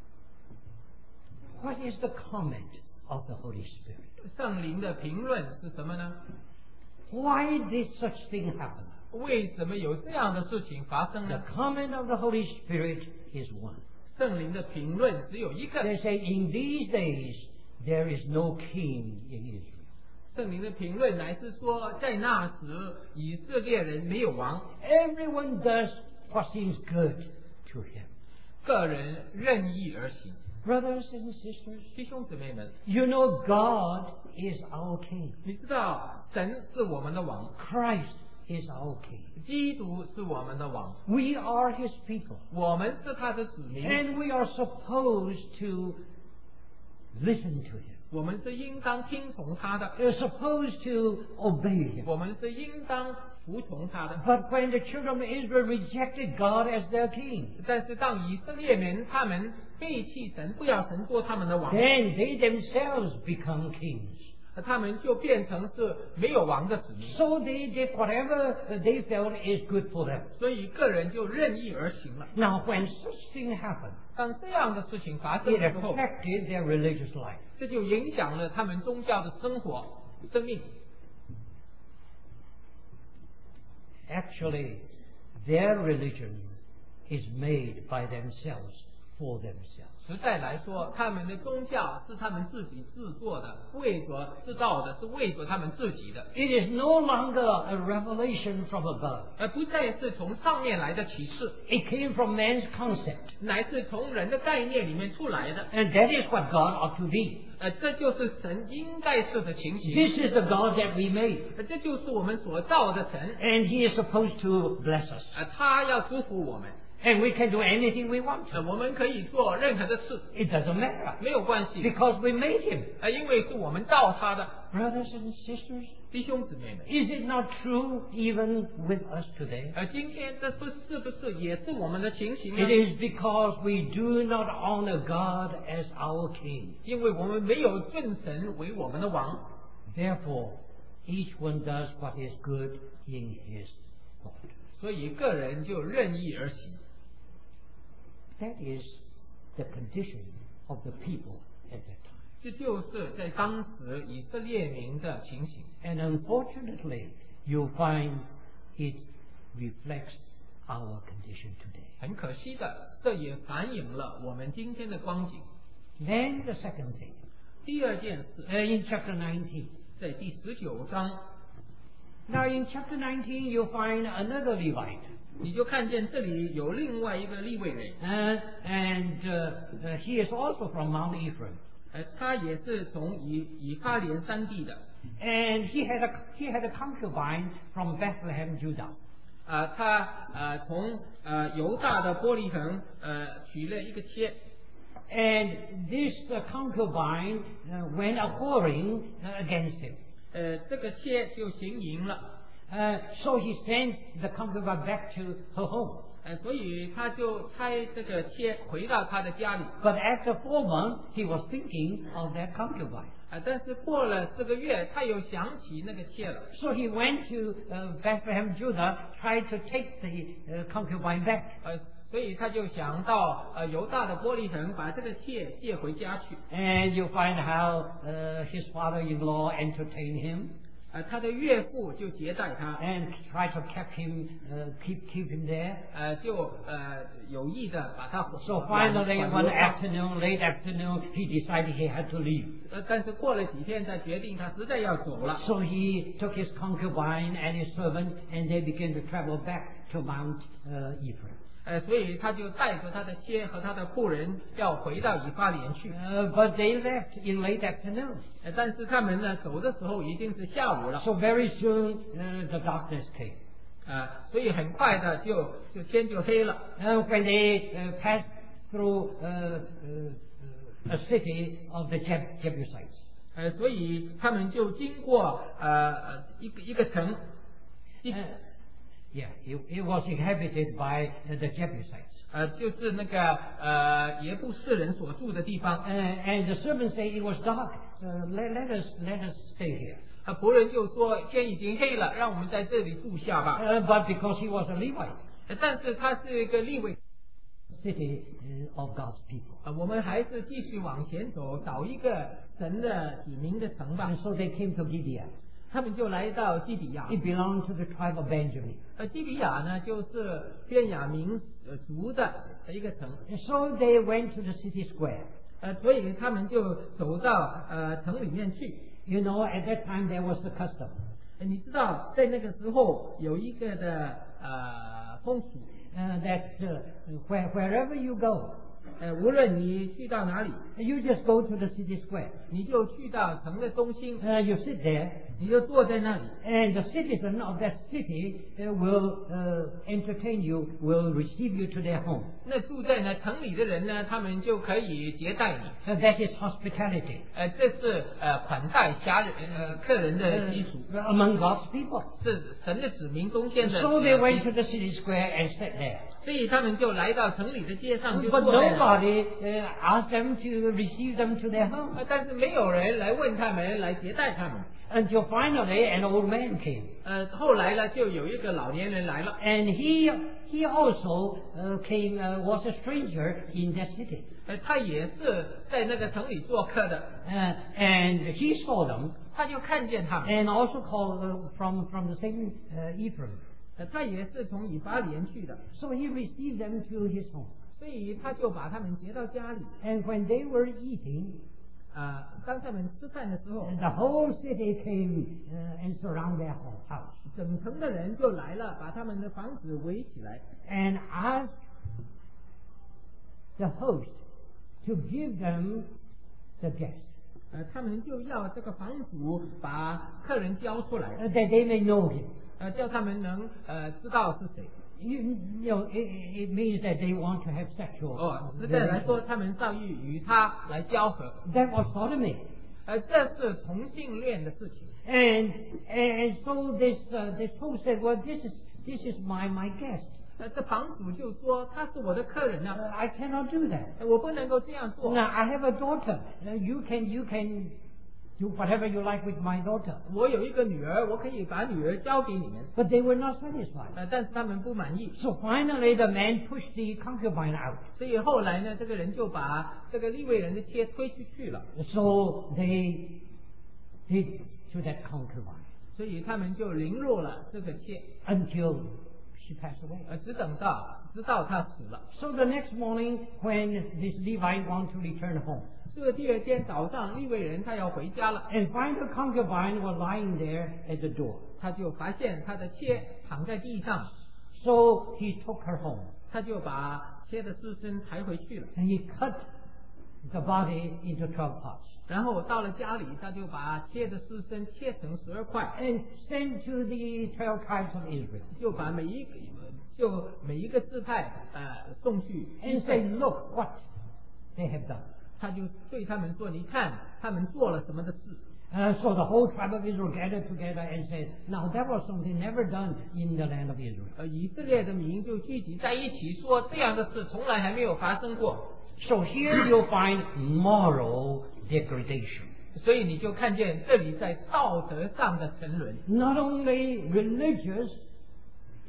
What is the comment of the Holy Spirit? 圣灵的评论是什么呢？ Why did such thing happen? 为什么有这样的事情发生 The 呢？ comment of the Holy Spirit is one. 圣灵的评论只有一个。 They say, in these days, there is no king in Israel. 圣灵的评论乃是说，在那时以色列人没有王， Everyone does what seems good to him. 个人任意而行。 Brothers and sisters, 弟兄姊妹们， you know God is our king. 你知道神是我们的王， Christ is our king. 基督是我们的王， We are his people. 我们是他的子民， And we are supposed to listen to him. 我们是应当听从他的， We're supposed to obey him. 我们是应当服从他的。 But when the children of Israel rejected God as their king, 但是当以色列人他们背弃神，不要神做他们的王， then they themselves become kings. 他们就变成是没有王的子民， So they did whatever they felt is good for them. 所以个人就任意而行了。 Now, when such thing happened, 当这样的事情发生 it 的时候， affected their religious life. 这就影响了他们宗教的生活、生命。 Actually, their religion is made by themselves for themselves. 实在来说，他们的宗教是他们自己制作的，为着制造的，是为着他们自己的， It is no longer a revelation from above. 而不再是从上面来的启示， It came from man's concept. 乃是从人的概念里面出来的。 And that is what God ought to be. 呃，这就是神应该是的情形， This is the God that we made. 呃这就是我们所造的神， And He is supposed to bless us. 呃，他要祝福我们， And we can do anything we want 呃， to. 我们可以做任何的事， It doesn't matter. 没有关系， Because we made Him. 呃，因为是我们造他的。 Brothers and sisters, 弟兄姊妹们， is it not true even with us today? 而今天这不是不是也是我们的情形呢 It？is because we do not honor God as our King. 因为我们没有尊神为我们的王， Therefore, each one does what is good in his thought. 所以个人就任意而行。 That is the condition of the people at that time. 这就是在当时以色列民的情形。 And unfortunately, you find it reflects our condition today. 很可惜的，这也反映了我们今天的光景。 Then the second thing, 第二件事， uh, in chapter nineteen. 在第十九章， Now in chapter nineteen, you find another Levite. 你就看见这里有另外一个利未人， Uh, and uh, uh, he is also from Mount Ephraim. 呃，他也是从以以法莲山地的， And he had a, he had a concubine from Bethlehem, Judah. 啊、他呃从呃犹大的玻璃城呃娶了一个妾， And this uh, concubine uh, went a whoring uh, against him. 呃，这个妾就行淫了， Uh, so he sent the concubine back to her home. 呃，所以他就差这个妾回到他的家里， But after four months, he was thinking of that concubine. 啊、但是过了这个月，他又想起那个妾了， So he went to uh, Bethlehem, Judah, tried to take the uh, concubine back. 呃， 所以他就想到呃犹大的伯利恒把这个妾借回家去。 And you find how uh, his father-in-law entertained him 呃，他的岳父就接待他， and tried to keep him uh, keep keep him there. 呃，就呃有意的把他 So finally, one afternoon, late afternoon, he decided he had to leave. 呃，但是过了几天才决定他实在要走了。 So he took his concubine and his servant, and they began to travel back to Mount uh, Ephraim. 呃，所以他就带着他的妾和他的仆人要回到以法莲去。 Uh, but they left in late afternoon. 呃，但是他们呢走的时候已经是下午了。 So very soon, uh, the darkness came. 呃，所以很快的就就天就黑了。 Uh, when they uh, passed through uh, uh, a city of the Jeb- Jebusites. 呃，所以他们就经过呃呃一个一个城，一 Uh, yeah, it, it was inhabited by uh, the Jebusites. 呃就是那个呃耶布士人所住的地方。 Uh, and the servants say it was dark. Uh, let, let us let us stay here. 呃，仆人就说天已经黑了，让我们在这里住下吧。 Uh, but because he was a Levite, 呃但是他是一个立位， city uh, of God's people. 呃，我们还是继续往前走，找一个神的子民的城吧 And。so they came to Gibeah. 他们就来到基比亚。 It belonged to the tribe of Benjamin. 呃，基比亚呢，就是便雅明呃族的一个城。 And so they went to the city square. 呃，所以他们就走到呃城里面去。 You know, at that time there was the custom. 呃你知道，在那个时候有一个的呃风俗， Uh, that uh, where, wherever you go, 呃，无论你去到哪里， you just go to the city square. 你就去到城的中心， Uh, you sit there, 你就坐在那里。 and the citizen of that city uh, will uh, entertain you, will receive you to their home. 那住在呢城里的人呢，他们就可以接待你。 Uh, that is hospitality 呃，这是呃款待侠人呃客人的习俗， uh, among God's people. 是神的子民中间的。 So they went to the city square and sat there. 所以他们就来到城里的街上，就 But 坐在那。 nobody uh, asked them to receive them to their home. 呃但是没有人来问他们，来接待他们。 Until finally an old man came. 呃，后来呢，就有一个老年人来了， And he he also uh, came, uh, was a stranger in that city. 呃，他也是在那个城里做客的， Uh, and he saw them 他就看见他们， and also called uh, from, from the same uh, Ephraim. 呃，他也是从以法莲去的， So he received them to his home. 所以他就把他们接到家里。 And when they were eating, 啊、当他们吃饭的时候， the whole city came uh, and surrounded their ho- house 整城的人就来了，把他们的房子围起来， and asked the host to give them the guest, 呃，他们就要这个房主把客人交出来， uh, that they may know him. 呃，叫他们能呃知道是谁。 You, you know, it, it means that they want to have sexual 哦，实在来 relations. 说，他们上欲与他来交合， That was sodomy. 呃，这是同性恋的事情。 And and so this uh, this host said, well, this is this is my my guest. 呃，这房主就说他是我的客人 Uh, 啊， I cannot do that. 呃我不能够这样做。 Now I have a daughter. Uh, you can you can do whatever you like with my daughter. 我有一个女儿，我可以把女儿交给你们， But they were not satisfied. 呃，但是他们不满意， So finally, the man pushed the concubine out. 所以后来呢，这个人就把这个利未人的妾推出去了， So they did to that concubine 所以他们就凌辱了这个妾， until she passed away. 呃，只等到直到她死了。 So the next morning, when this Levite wanted to return home, 这个第二天早上，利未人他要回家了， and find the concubine was lying there at the door. 他就发现他的妾躺在地上， So he took her home 他就把妾的尸身抬回去了。 and he cut the body into twelve parts 然后到了家里，他就把妾的尸身切成十二块， and sent to the twelve tribes of Israel 就把每一个就每一个支派呃送去祭 and 祀。 say, look what they have done. 他就对他们说：“你看，他们做了什么的事。” Uh, so the whole tribe of Israel gathered together and said, now that was something never done in the land of Israel. 呃，以色列的民就聚集在一起说，这样的事从来还没有发生过。 So here you'll find moral degradation. 所以你就看见这里在道德上的沉沦， Not only religious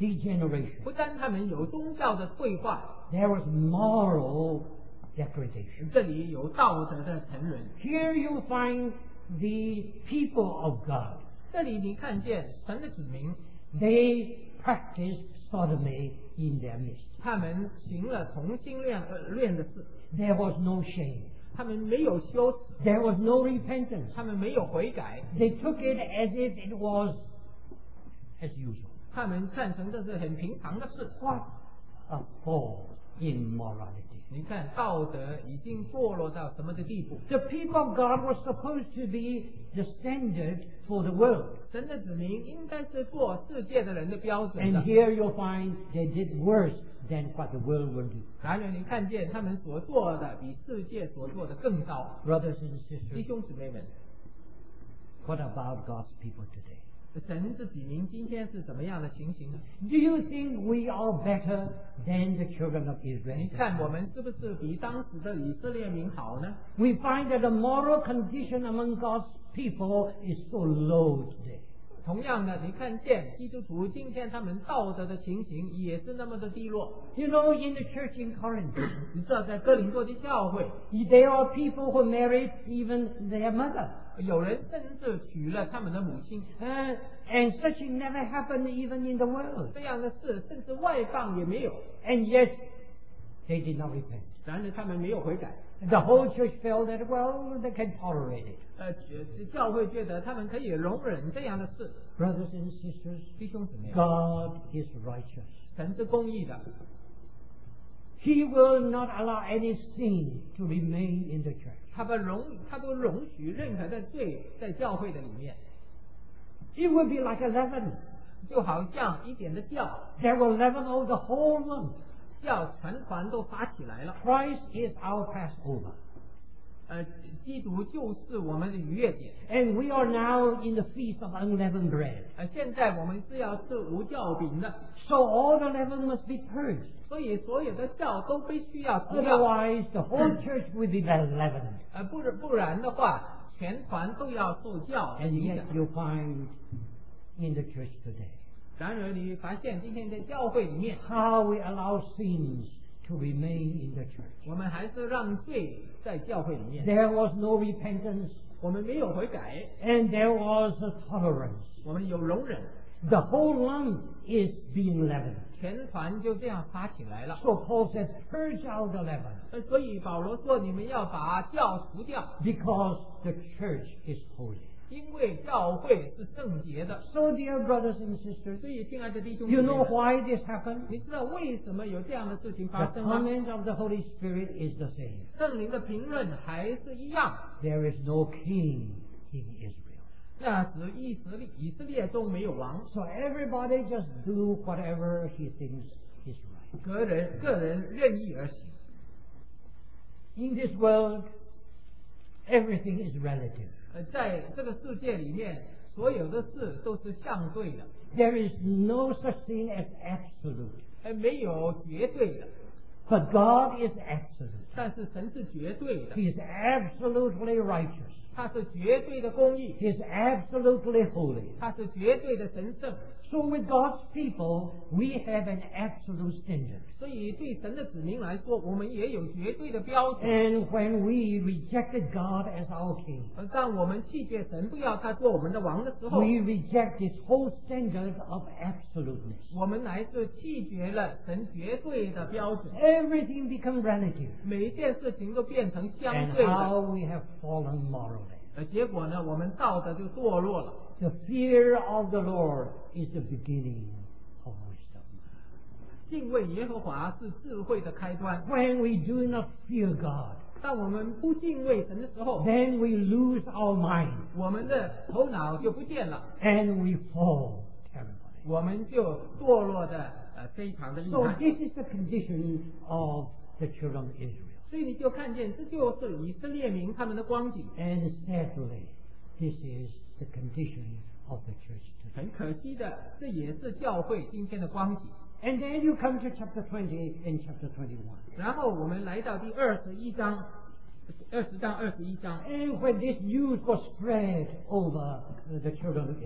degeneration. 不单他们有宗教的退化， There was moral degradation. 这里有道德的沉沦。 Here you find the people of God. 这里你看见神的子民， They practiced sodomy in their midst. 他们行了同性恋呃恋的事， There was no shame. 他们没有羞耻， There was no repentance. 他们没有悔改， They took it as if it was as usual. 他们看成这是很平常的事。 What a fall in morality. 你看道德已经堕落到什么的地步？ The people of God were supposed to be the standard for the world. 神的子民应该是做世界的人的标准的 And。here you'll find they did worse than what the world will do. 然而你看见他们所做的比世界所做的更糟。 Brothers and 弟 sisters, 兄姊妹们， what about God's people today? 神的子民今天是怎么样的情形呢？ Do you think we are better than the children of 你 Israel? 看我们是不是比当时的以色列民好呢？ We find that the moral condition among God's people is so low today. 同样的，你看见基督徒今天他们道德的情形也是那么的低落。 You know, in the church in Corinth, 你知道，在哥林多的教会， there are people who married even their mother. 有人甚至娶了他们的母亲， Uh, and such thing never happened even in the world. 这样的事甚至外邦也没有。 And yet, they did not repent. 然而他们没有悔改。 The whole church felt that, well, they can tolerate it. 呃，教会觉得他们可以容忍这样的事。 Brothers and sisters, 弟兄姊妹， God is righteous. 神是公义的， He will not allow any sin to remain in the church. 他不容，他不容许任何的罪在教会的里面， It will be like a leaven 就好像一点的酵， that will leaven over the whole lump. 酵全团都发起来了。 Christ is our Passover. 呃，基督就是我们的逾越节。 And we are now in the feast of unleavened bread. 呃，现在我们是要吃无酵饼的， So all the leaven must be purged. 所以所有的酵都必须要吃掉， Otherwise, the whole church will be leavened. 呃，不然不然的话，全团都要受酵的 And 影 yet 响。 you find in the church today 然而你发现今天在教会里面， how we allow sins to remain in the church. 我们还是让罪在教会里面， There was no repentance 我们没有悔改， and there was a tolerance. 我们有容忍， The whole lump is being leavened. 全团就这样发起来了。 So Paul says, purge out the leaven 呃，所以保罗说，你们要把酵除掉， because the church is holy. 因为教会是圣洁的。 So dear brothers and sisters, 所以，亲爱的弟兄姊 you 妹 know 们， why this happened? 你知道为什么有这样的事情 The 发生吗？ comment of the Holy Spirit is the same. 圣灵的评论还是一样。 There is no king in Israel. 那时以色列以色列中没有王， So everybody just do whatever he thinks is right. 个人个人任意而行。 In this world, everything is relative. 呃，在这个世界里面，所有的事都是相对的， There is no such thing as absolute. 呃，没有绝对的。 But God is absolute. 但是神是绝对的， He is absolutely righteous. 他是绝对的公义， He is absolutely holy. 他是绝对的神圣。 So with God's people, we have an absolute standard. 所以对神的子民来说，我们也有绝对的标准。 And when we rejected God as our king, 而当我们弃绝神，不要他做我们的王的时候， we reject this whole standard of absoluteness. 我们乃是弃绝了神绝对的标准， Everything becomes relative. 每一件事情都变成相 And 对的。 how we have fallen morally. 而结果呢，我们道德就堕落了。 The fear of the Lord is the beginning of wisdom. 敬畏耶和华是智慧的开端。 When we do not fear God, 当我们不敬畏神的时候， then we lose our mind 我们的头脑就不见了， and we fall terribly. 我们就堕落的呃非常的厉 So 害。 this is the condition of the children of Israel. 所以你就看见，这就是以色列民他们的光景。 And sadly, this is the condition of the church today. 很可惜的，这也是教会今天的光景。 And then you come to chapter twenty and chapter twenty-one. 然后我们来到第二十一章，二十章二十一章。 And when this news was spread over uh, the children of Israel,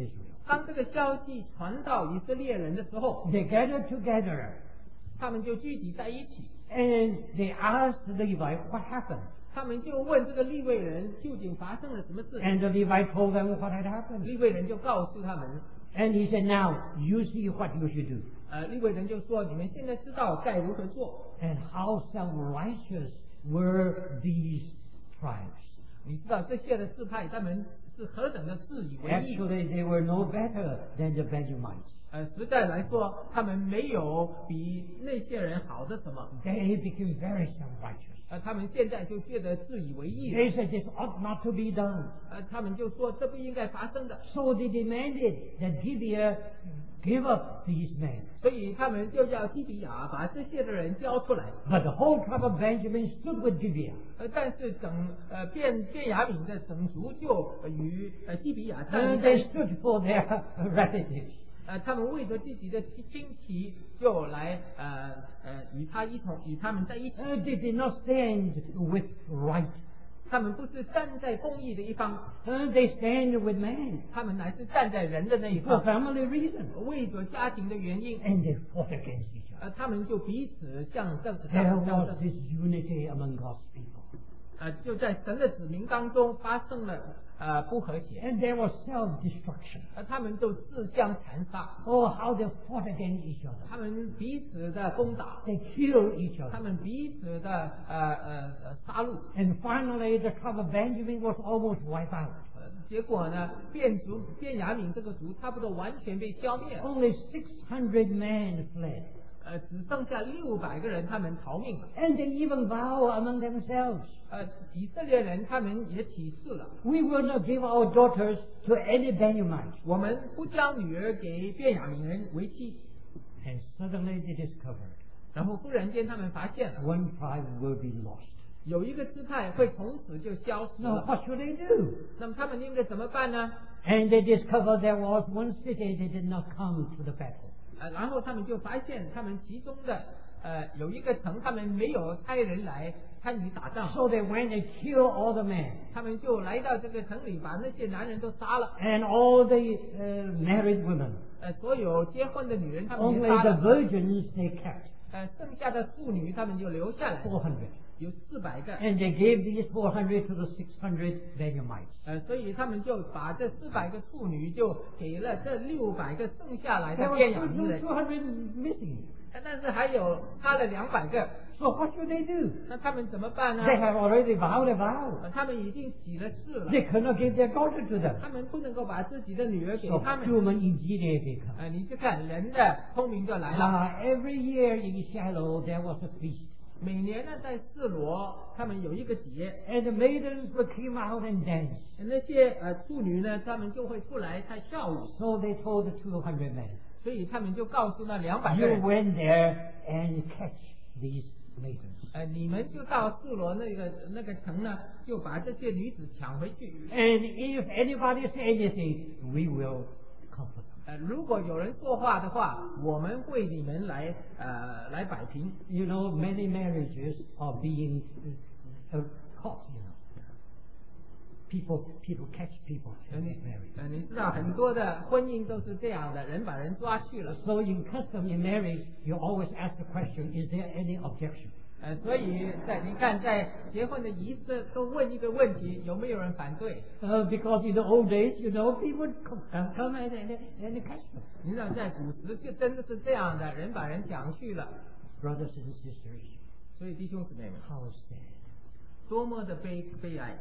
当这个消息传到以色列人的时候， they gathered together 他们就聚集在一起， and they asked the Levite what happened. 他们就问这个利未人究竟发生了什么事。 And the Levite told them what had happened. 利未人就告诉他们， And he said, now, you see what you should do. 呃，利未人就说：“你们现在知道该如何做。 And how self-righteous were these tribes. 你知道这些的支派，他们是何等的自以为意。 Actually, they were no better than the Benjamites. 呃，实在来说，他们没有比那些人好的什么。 They became very self-righteous. 呃，他们现在就觉得自以为意了。 They said this ought not to be done. 呃，他们就说这不应该发生的。 So they demanded that Gibeah give up these men. 所以他们就叫基比亚把这些的人交出来。 But the whole tribe of Benjamin stood with Gibeah. 呃，但是整呃便便雅悯的整族就呃与呃基比亚站 And 立在一 they 起。 stood for their relatives. 呃，他们为着自己的亲戚就来呃呃与他一同与他们在一起。 Uh, they did not stand with right. 他们不是站在公义的一方， Uh, they stand with man 他们乃是站在人的那一 for 方， family reasons. 为着家庭的原因， And they fought against each other. 呃，他们就彼此相争， There 相 was 争， this unity among God's people. 呃，就在神的子民当中发生了呃不和谐， And there was self-destruction. 呃，他们都自相残杀， Oh, how they fought against each other. 他们彼此的攻打， They killed each 他 other. 们彼此的呃呃呃杀戮， And finally, the tribe of Benjamin was almost wiped out. 呃，结果呢，便族便雅悯这个族差不多完全被消灭了， Only six hundred men fled. 呃，只剩下六百个人，他们逃命了。 And they even vow among themselves, 呃，以色列人他们也起誓了， we will not give our daughters to any Benjamite. 我们不将女儿给便雅悯人为妻。 And suddenly they discovered 然后忽然间他们发现了， one tribe will be lost. 有一个支派会从此就消失 Now, 了。 what should they do? 那么他们应该怎么办呢？ And they discovered there was one city that did not come to the battle. 呃，然后他们就发现他们其中的呃有一个城，他们没有派人来参与打仗， So they went and killed all the men 他们就来到这个城里，把那些男人都杀了， and all the uh, married women. 呃，所有结婚的女人他们也 Only 杀 the 了， virgins they kept, 呃，剩下的妇女他们就留下来， four hundred. 有四百个， And they gave these four hundred to the six hundred Benjamites. 呃，所以他们就把这四百个妇女就给了这六百个剩下来 There 的 were 便雅悯 two 人， hundred missing. 呃但是还有差了两百个， So what should they do? 那他们怎么办呢？ They have already vowed a vow. 呃他们已经起了誓了， They cannot give their daughter to them. 他们不能够把自己的女儿给 So 他们。 human ingenuity comes. 呃，你去看人的聪明就来了。 Uh, every year in Shiloh there was a feast. 每年呢，在示罗他们有一个节， And the maidens would come out and dance. 那些呃处女呢，他们就会出来他跳舞， So they told the two hundred men, 所以他们就告诉那两百个 you 人， went there and catch these maidens. 呃，你们就到示罗那个那个城呢，就把这些女子抢回去。 And if anybody say anything, we will comfort them. 呃，如果有人说话的话，我们为你们来呃来摆平。 You know, many marriages are being uh, caught, you know. People, people catch people 呃 and 你 get married. 呃，你知道很多的婚姻都是这样的，人把人抓去了。 So in custom in marriage, you always ask the question, is there any objection? 呃，所以在你看，在结婚的仪式都问一个问题：有没有人反对？ Uh, because in the old days, you know, people would come, come and, and, and catch them. 你知道，在古时就真的是这样的，人把人抢去了。 Brothers and sisters, 所以弟兄姊妹们， how sad. 多么的悲悲哀，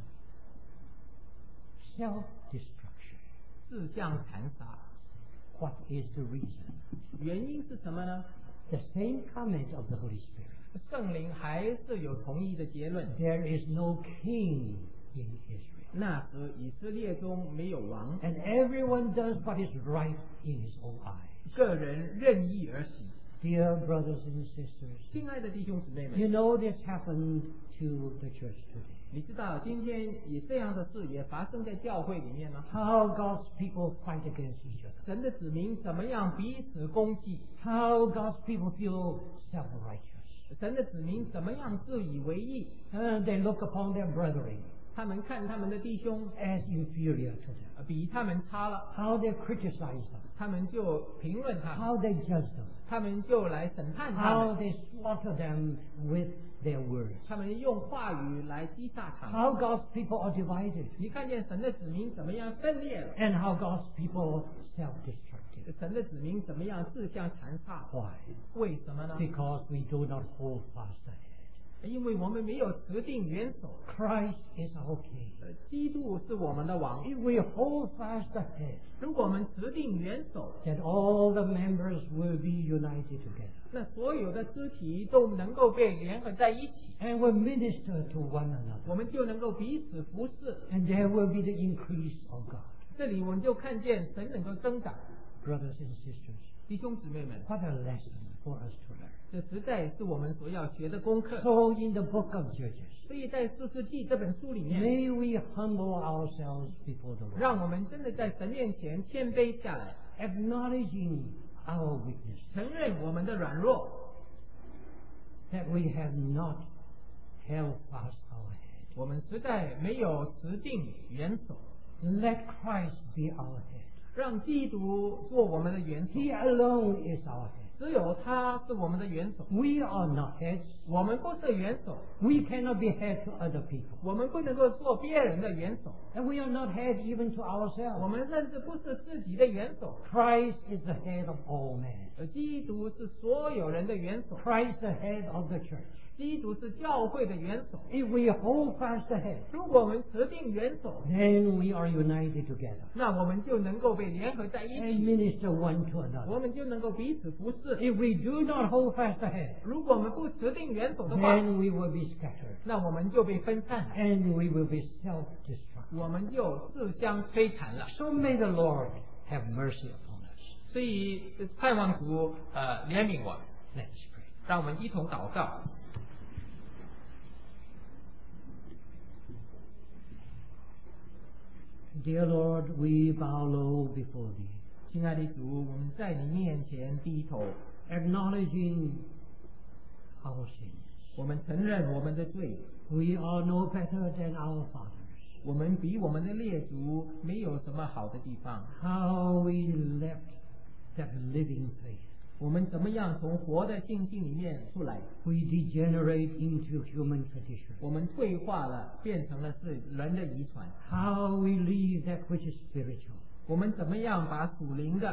Self-destruction. 自相残杀。 What is the reason? 原因是什么呢？ The same comment of the Holy Spirit. 圣灵还是有同一的结论。 There is no king in Israel. 那时以色列中没有王， And everyone does what is right in his own eyes. 个人任意而行。 Dear brothers and sisters, 亲爱的弟兄姊妹们， you know this happened to the church today. 你知道今天也这样的事也发生在教会里面吗？ How God's people fight against each other. 神的子民怎么样彼此攻击？ How God's people feel self-righteous. 神的子民怎么样自以为意？ And they look upon their brethren. 他们看他们的弟兄 as inferior to them, 呃比他们差了， how they criticize them, 他们就评论他们， how they judge them, 他们就来审判他 how 们， they slaughter them with their words, 他们用话语来击杀他们。 how God's people are divided, 你看见神的子民怎么样分裂了， and how God's people self-destructive. 神的子民怎么样自相残杀？ Why? 为什么呢？ Because we do not hold fast the head. 因为我们没有持定元首， Christ is our King. 呃基督是我们的王。 If we hold fast the head, 如果我们持定元首， then all the members will be united together 那所有的肢体都能够被联合在一起， and will minister to one another. 我们就能够彼此服侍。 And there will be the increase of God. 这里我们就看见神能够增长。 Brothers and sisters, 弟兄姊妹们， what a lesson for us to learn. 这实在是我们所要学的功课。 So in the book of Judges, 所以在士师记这本书里面， may we humble ourselves before the Lord, 让我们真的在神面前谦卑下来， acknowledging our weakness, 承认我们的软弱， that we have not held fast our head. 我们实在没有持定元首， Let Christ be our head. 让基督做我们的元首。 He alone is our head. 只有他是我们的元首， We are not heads. 我们不是元首， We cannot be head to other people. 我们不能够做别人的元首， And we are not head even to 我 ourselves. 们甚至不是自己的元首。 Christ is the head of all men. 而基督是所有人的元首， Christ the head of the church. 基督是教会的元首。 If we hold fast the head, 如果我们持定元首， then we are united together 那我们就能够被联合在一 and 起， minister one to 我 another. 们就能够彼此服侍。 If we do not hold fast the head, 如果我们不持定元首的话， then we will be scattered 那我们就被分散了， and we will be self-destructive. 我们就自相摧残了。 So may the Lord have mercy upon us. 所以盼望主呃怜悯我们， Let's pray. 让我们一同祷告。 Dear Lord, we bow low before Thee, 亲爱的主，我们在你面前低头， acknowledging our sins. 我们承认我们的罪， We are no better than our fathers. 我们比我们的列祖没有什么好的地方。 How we left that living faith. 我们怎么样从活的信心里面出来？ We degenerate into human tradition. 我们退化了，变成了是人的遗传。 How we leave that which is spiritual 我们怎么样把属灵的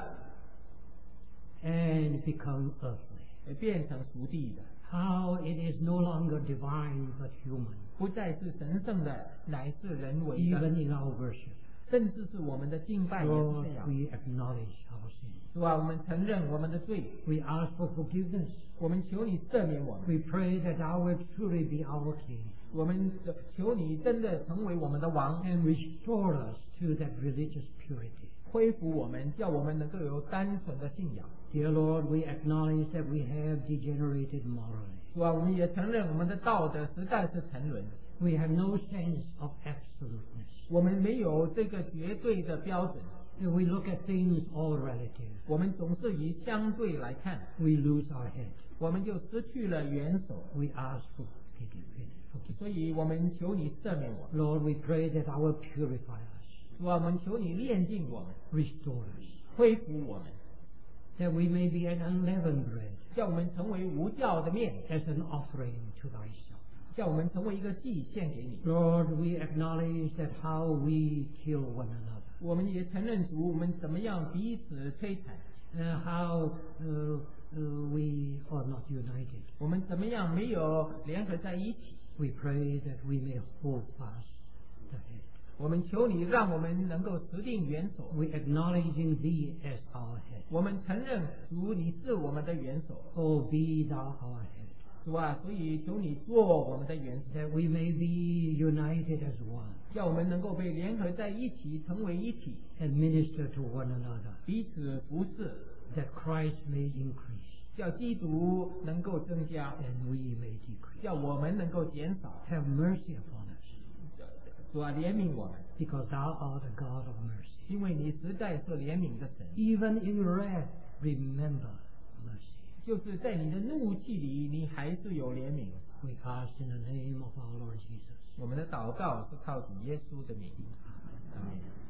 and become earthly. 呃变成属地的？ How it is no longer divine but human, 不再是神圣的，乃是人为的， even in our worship. 甚至是我们的敬拜也是 Lord, 这样。 we acknowledge our sins. 是吧？我们承认我们的罪， We ask for forgiveness. 我们求你赦免我们， We pray that thou wilt truly be our King 我们求你真的成为我们的王， and restore us to that religious purity. 恢复我们，叫我们能够有单纯的信仰。 Dear Lord, we acknowledge that we have degenerated morally. 是吧？我们也承认我们的道德实在是沉沦， We have no sense of absoluteness. 我们没有这个绝对的标准， And we look at things all relative. 我们总是以相对来看， We lose our head. 我们就失去了元首。 We ask for forgiveness. 所以我们求你赦免我们， Lord, we pray that thou wilt purify us, 是吧？我们求你炼净我们， restore us, 恢复我们， that we may be an unleavened bread 叫我们成为无酵的面， as an offering to thyself. 叫我们成为一个祭献给你。 Lord, we acknowledge that how we kill one another, 我们也承认主，我们怎么样彼此摧残， uh, how uh, uh, we are not united. 我们怎么样没有联合在一起。 We pray that we may hold fast the head. 我们求你，让我们能够持定元首。 We acknowledging thee as our head. 我们承认主你是我们的元首， Oh, be thou our head, 主啊，所以求你做我们的元首， that we may be united as one 叫我们能够被联合在一起，成为一体， and minister to one another, 彼此服侍， that Christ may increase 叫基督能够增加， and we may decrease. 叫我们能够减少。 Have mercy upon us, 主啊，怜悯我们， because thou art a God of mercy. 因为你实在是怜悯的神。 Even in wrath, remember mercy. 就是在你的怒气里，你还是有怜悯。 We ask in the name of our Lord Jesus. 我们的祷告是靠主耶稣的名，阿门。